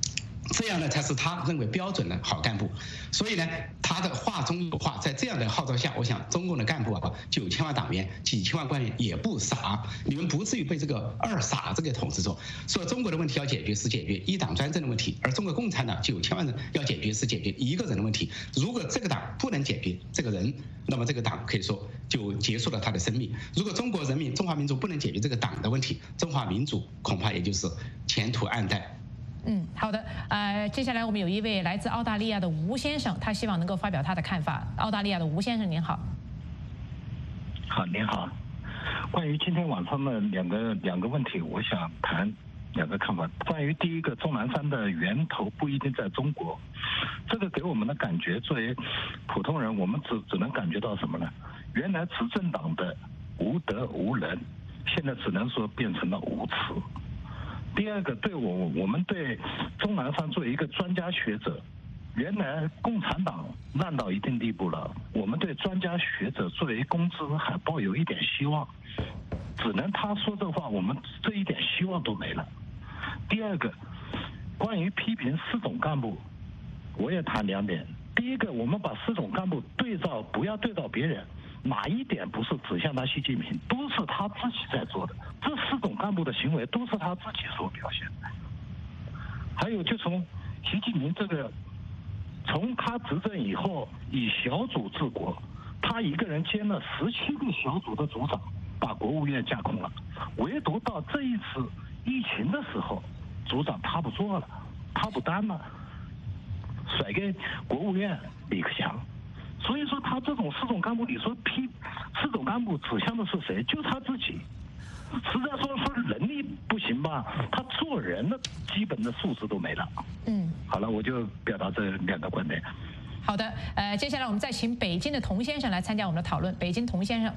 这样呢才是他认为标准的好干部。所以呢，他的话中有话，在这样的号召下，我想中共的干部啊，九千万党员、几千万官员也不傻，你们不至于被这个二傻子给统治住。说中国的问题要解决是解决一党专政的问题，而中国共产党九千万人要解决是解决一个人的问题。如果这个党不能解决这个人，那么这个党可以说就结束了他的生命。如果中国人民、中华民族不能解决这个党的问题，中华民族恐怕也就是前途暗淡。 嗯，好的，呃，接下来我们有一位来自澳大利亚的吴先生，他希望能够发表他的看法。澳大利亚的吴先生，您好。 好，您好。关于今天晚上的两个两个问题，我想谈两个看法。关于第一个，钟南山的源头不一定在中国，这个给我们的感觉，作为普通人，我们只只能感觉到什么呢？原来执政党的无德无能，现在只能说变成了无耻。第二个，对我我们对钟南山作为一个专家学者，原来共产党烂到一定地步了，我们对专家学者作为公知还抱有一点希望，只能他说这话，我们这一点希望都没了。第二个，关于批评四种干部，我也谈两点。第一个，我们把四种干部对照，不要对照别人。哪一点不是指向他习近平，都是他自己在做的。这四种干部的行为都是他自己所表现的。还有就从习近平这个，从他执政以后以小组治国，他一个人兼了十七个小组的组长，把国务院架空了。唯独到这一次疫情的时候，组长他不做了，他不担了，甩给国务院李克强。所以说他这种四种干部，你说批四种干部指向的是谁？就是他自己。实在说说能力不行吧，他做人的基本的素质都没了。 嗯， 好了，我就表达这两个观点。 好的，呃，接下来我们再请北京的童先生来参加我们的讨论。北京童先生，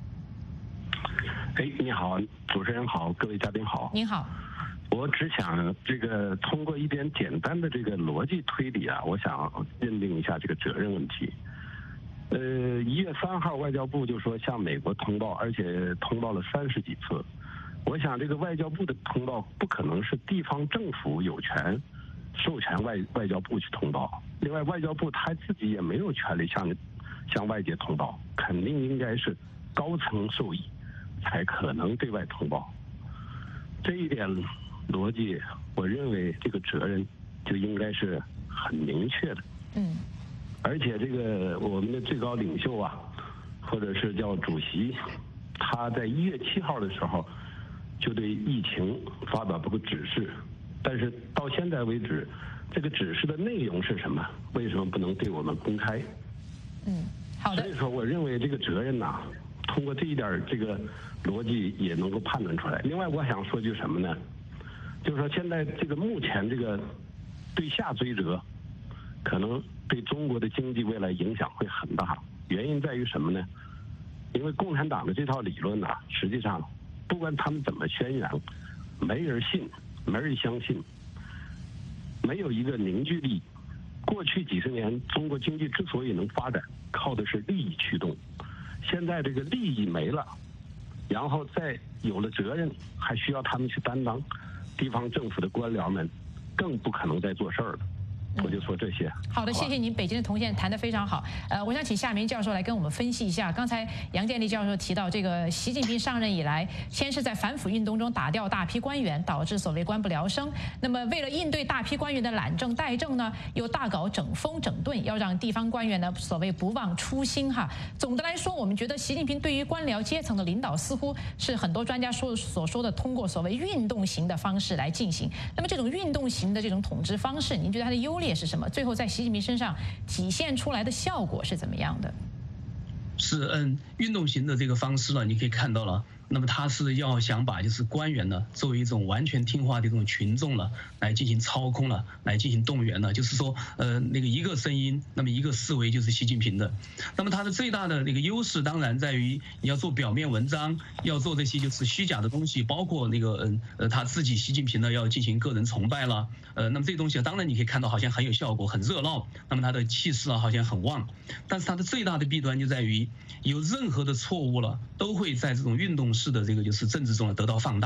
哎，你好，主持人好，各位嘉宾好。 您好。 我只想这个通过一点简单的这个逻辑推理啊，我想认定一下这个责任问题。呃，一月三号，外交部就说向美国通报，而且通报了三十几次。我想这个外交部的通报不可能是地方政府有权授权外外交部去通报。另外，外交部他自己也没有权利向向外界通报，肯定应该是高层授意才可能对外通报。这一点逻辑，我认为这个责任就应该是很明确的。 嗯。 而且这个我们的最高领袖啊，或者是叫主席，他在一月七号的时候就对疫情发表了个指示，但是到现在为止，这个指示的内容是什么？为什么不能对我们公开？ 嗯，好的。 所以说，我认为这个责任呐、啊，通过这一点这个逻辑也能够判断出来。另外，我想说句什么呢？就是说，现在这个目前这个对下追责，可能对中国的经济未来影响会很大。原因在于什么呢？因为共产党的这套理论呢、啊，实际上不管他们怎么宣扬，没人信，没人相信，没有一个凝聚力。过去几十年，中国经济之所以能发展，靠的是利益驱动。现在这个利益没了，然后再有了责任，还需要他们去担当。地方政府的官僚们更不可能再做事儿了。我就说这些。 好的，谢谢您，北京的童先生谈得非常好。呃，我想请夏明教授来跟我们分析一下。刚才杨建立教授提到，这个习近平上任以来，先是在反腐运动中打掉大批官员，导致所谓官不聊生。那么为了应对大批官员的懒政怠政呢，又大搞整风整顿，要让地方官员呢所谓不忘初心哈。总的来说，我们觉得习近平对于官僚阶层的领导，似乎是很多专家说所说的通过所谓运动型的方式来进行。那么这种运动型的这种统治方式，您觉得它的优劣是什么？最后在习近平身上体现出来的效果是怎么样的？ 是嗯，运动型的这个方式呢，你可以看到了。那么他是要想把就是官员呢作为一种完全听话的这种群众呢来进行操控了，来进行动员呢，就是说呃那个一个声音，那么一个思维就是习近平的。那么他的最大的那个优势当然在于你要做表面文章，要做这些就是虚假的东西，包括那个嗯呃他自己习近平呢要进行个人崇拜了，呃那么这些东西当然你可以看到好像很有效果，很热闹，那么他的气势啊好像很旺，但是他的最大的弊端就在于有任何的错误了都会在这种运动式的这个就是政治中得到放大。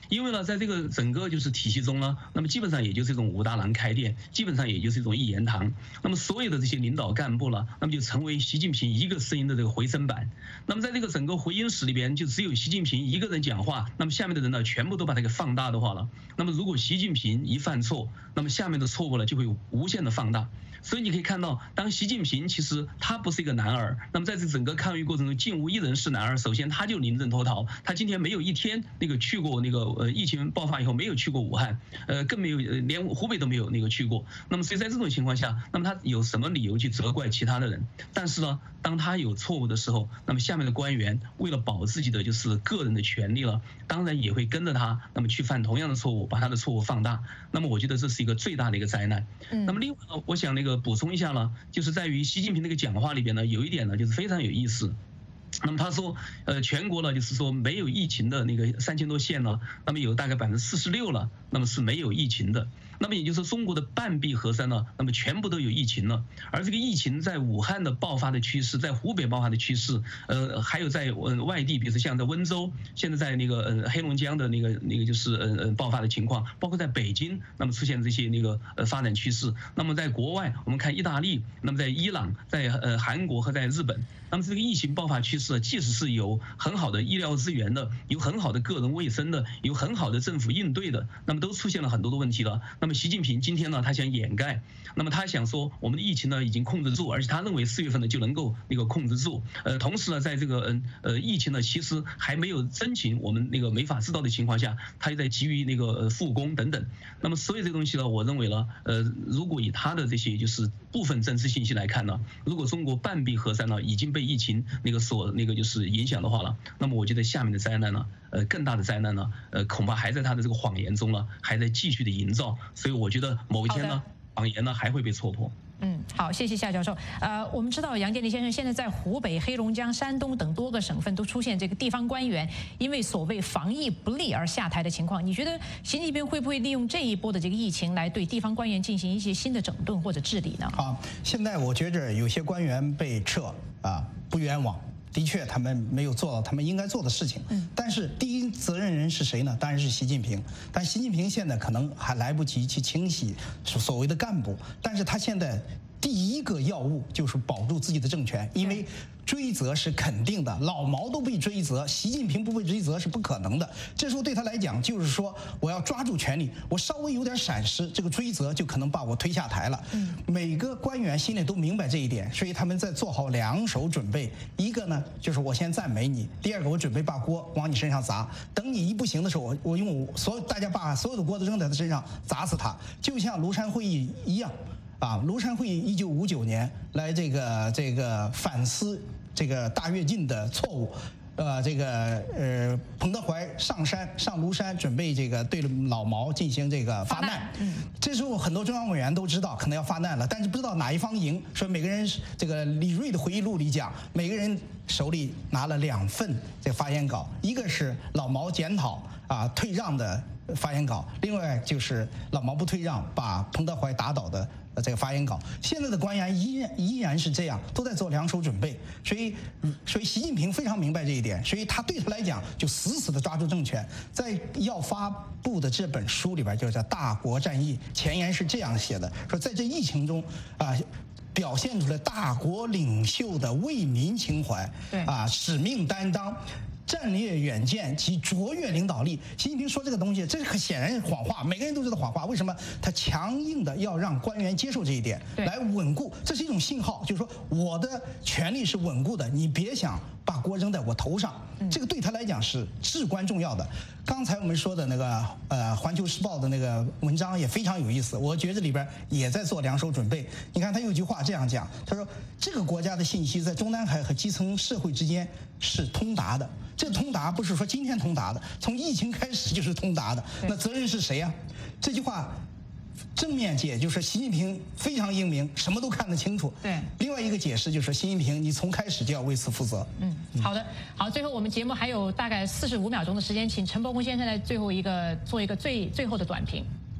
因为呢，在这个整个就是体系中呢，那么基本上也就是一种武大郎开店，基本上也就是一种一言堂。那么所有的这些领导干部了，那么就成为习近平一个声音的这个回声板。那么在这个整个回音室里边，就只有习近平一个人讲话，那么下面的人呢，全部都把它给放大的话了。那么如果习近平一犯错，那么下面的错误呢就会无限的放大。所以你可以看到，当习近平其实他不是一个男儿，那么在这整个抗疫过程中，竟无一人是男儿。首先，他就临阵脱逃，他今天没有一天那个去过那个呃疫情爆发以后没有去过武汉，呃更没有连湖北都没有那个去过。那么所以在这种情况下，那么他有什么理由去责怪其他的人？但是呢，当他有错误的时候，那么下面的官员为了保自己的就是个人的权利了，当然也会跟着他，那么去犯同样的错误，把他的错误放大。那么我觉得这是一个最大的一个灾难。那么另外呢，我想那个补充一下呢，就是在于习近平那个讲话里边呢，有一点呢就是非常有意思。那么他说，呃，全国呢，就是说没有疫情的那个三千多县呢，那么有大概百分之四十六了，那么是没有疫情的。那么也就是说，中国的半壁河山呢，那么全部都有疫情了。而这个疫情在武汉的爆发的趋势，在湖北爆发的趋势，呃，还有在呃外地，比如说像在温州，现在在那个呃黑龙江的那个那个就是呃呃爆发的情况，包括在北京，那么出现这些那个呃发展趋势。那么在国外，我们看意大利，那么在伊朗，在呃韩国和在日本，那么这个疫情爆发趋势，即使是有很好的医疗资源的，有很好的个人卫生的，有很好的政府应对的，那么都出现了很多的问题了。那么习近平今天呢，他想掩盖，那么他想说我们的疫情呢已经控制住，而且他认为四月份呢就能够那个控制住。呃，同时呢，在这个嗯呃疫情呢其实还没有真情我们那个没法知道的情况下，他又在急于那个呃复工等等。那么所以这个东西呢，我认为呢，呃，如果以他的这些就是部分真实信息来看呢，如果中国半壁河山呢已经被疫情那个所那个就是影响的话了，那么我觉得下面的灾难呢，呃，更大的灾难呢，呃，恐怕还在他的这个谎言中呢，还在继续的营造。所以我觉得某一天呢，谎言呢还会被戳破。 嗯，好，谢谢夏教授。呃，我们知道杨建立先生现在在湖北、黑龙江、山东等多个省份都出现这个地方官员因为所谓防疫不力而下台的情况。你觉得习近平会不会利用这一波的这个疫情来对地方官员进行一些新的整顿或者治理呢？ 啊，现在我觉着有些官员被撤啊，不冤枉。的确，他们没有做到他们应该做的事情。嗯，但是第一责任人是谁呢？当然是习近平。但习近平现在可能还来不及去清洗所谓的干部，但是他现在第一个要务就是保住自己的政权，因为追责是肯定的，老毛都被追责，习近平不被追责是不可能的。这时候对他来讲，就是说我要抓住权力，我稍微有点闪失，这个追责就可能把我推下台了。嗯，每个官员心里都明白这一点，所以他们在做好两手准备。一个呢，就是我先赞美你；第二个，我准备把锅往你身上砸。等你一不行的时候，我我用所有大家把所有的锅都扔在他身上，砸死他，就像庐山会议一样。啊，庐山会议一九五九年来这个这个反思这个大跃进的错误，呃，这个呃彭德怀上山上庐山准备这个对老毛进行这个发难，嗯，这时候很多中央委员都知道可能要发难了，但是不知道哪一方赢。说每个人这个李锐的回忆录里讲，每个人手里拿了两份这个发言稿，一个是老毛检讨啊退让的发言稿，另外就是老毛不退让把彭德怀打倒的这个发言稿。现在的官员依然依然是这样，都在做两手准备。所以，所以习近平非常明白这一点，所以他对他来讲就死死的抓住政权。在要发布的这本书里边，就叫《大国战役》，前言是这样写的：说在这疫情中啊。表现出了大国领袖的为民情怀，对啊，使命担当、战略远见及卓越领导力。习近平说这个东西，这是显然是谎话，每个人都知道谎话。为什么？他强硬的要让官员接受这一点，来稳固，这是一种信号，就是说我的权力是稳固的，你别想把锅扔在我头上。这个对他来讲是至关重要的。刚才我们说的那个呃《环球时报》的那个文章也非常有意思，我觉得里边也在做两手准备。你看他有句话这样讲，他说这个国家的信息在中南海和基层社会之间是通达的。这个通达不是说今天通达的，从疫情开始就是通达的。那责任是谁呀？这句话正面解就是习近平非常英明，什么都看得清楚。对。另外一个解释就是习近平，你从开始就要为此负责。 嗯，好的，好，最后我们节目还有大概四十五秒钟的时间，请陈伯公先生来最后一个做一个最最后的短评。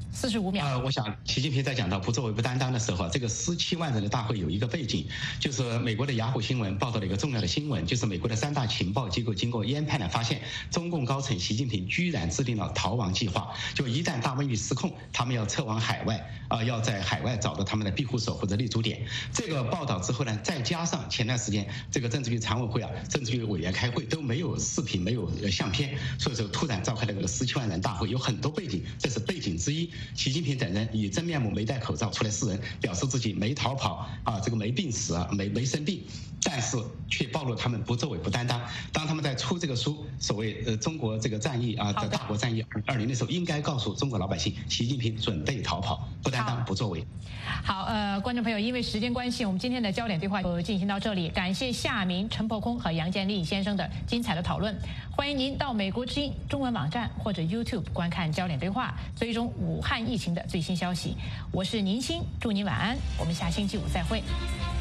四十五秒。 呃，我想习近平在讲到不作为不担当的时候，这个十七万人的大会有一个背景，就是美国的雅虎新闻报道了一个重要的新闻，就是美国的三大情报机构经过研判呢，发现中共高层习近平居然制定了逃亡计划，就一旦大瘟疫失控，他们要撤往海外，啊、呃，要在海外找到他们的庇护所或者立足点。这个报道之后呢，再加上前段时间这个政治局常委会啊，政治局委员开会都没有视频，没有相片，所以说突然召开了这个十七万人大会，有很多背景，这是背景之一。习近平等人以真面目没戴口罩出来示人，表示自己没逃跑啊，这个没病死啊，没没生病，但是却暴露他们不作为不担当。当他们在出这个书，所谓呃中国这个战役啊，在大国战役二零的时候，应该告诉中国老百姓，习近平准备逃跑，不担当不作为。 好，呃，观众朋友，因为时间关系，我们今天的焦点对话就进行到这里。感谢夏明、陈伯空和杨建立先生的精彩的讨论。欢迎您到美国之音中文网站或者 YouTube 观看焦点对话，追踪武汉疫情的最新消息。我是宁鑫，祝您晚安，我们下星期五再会。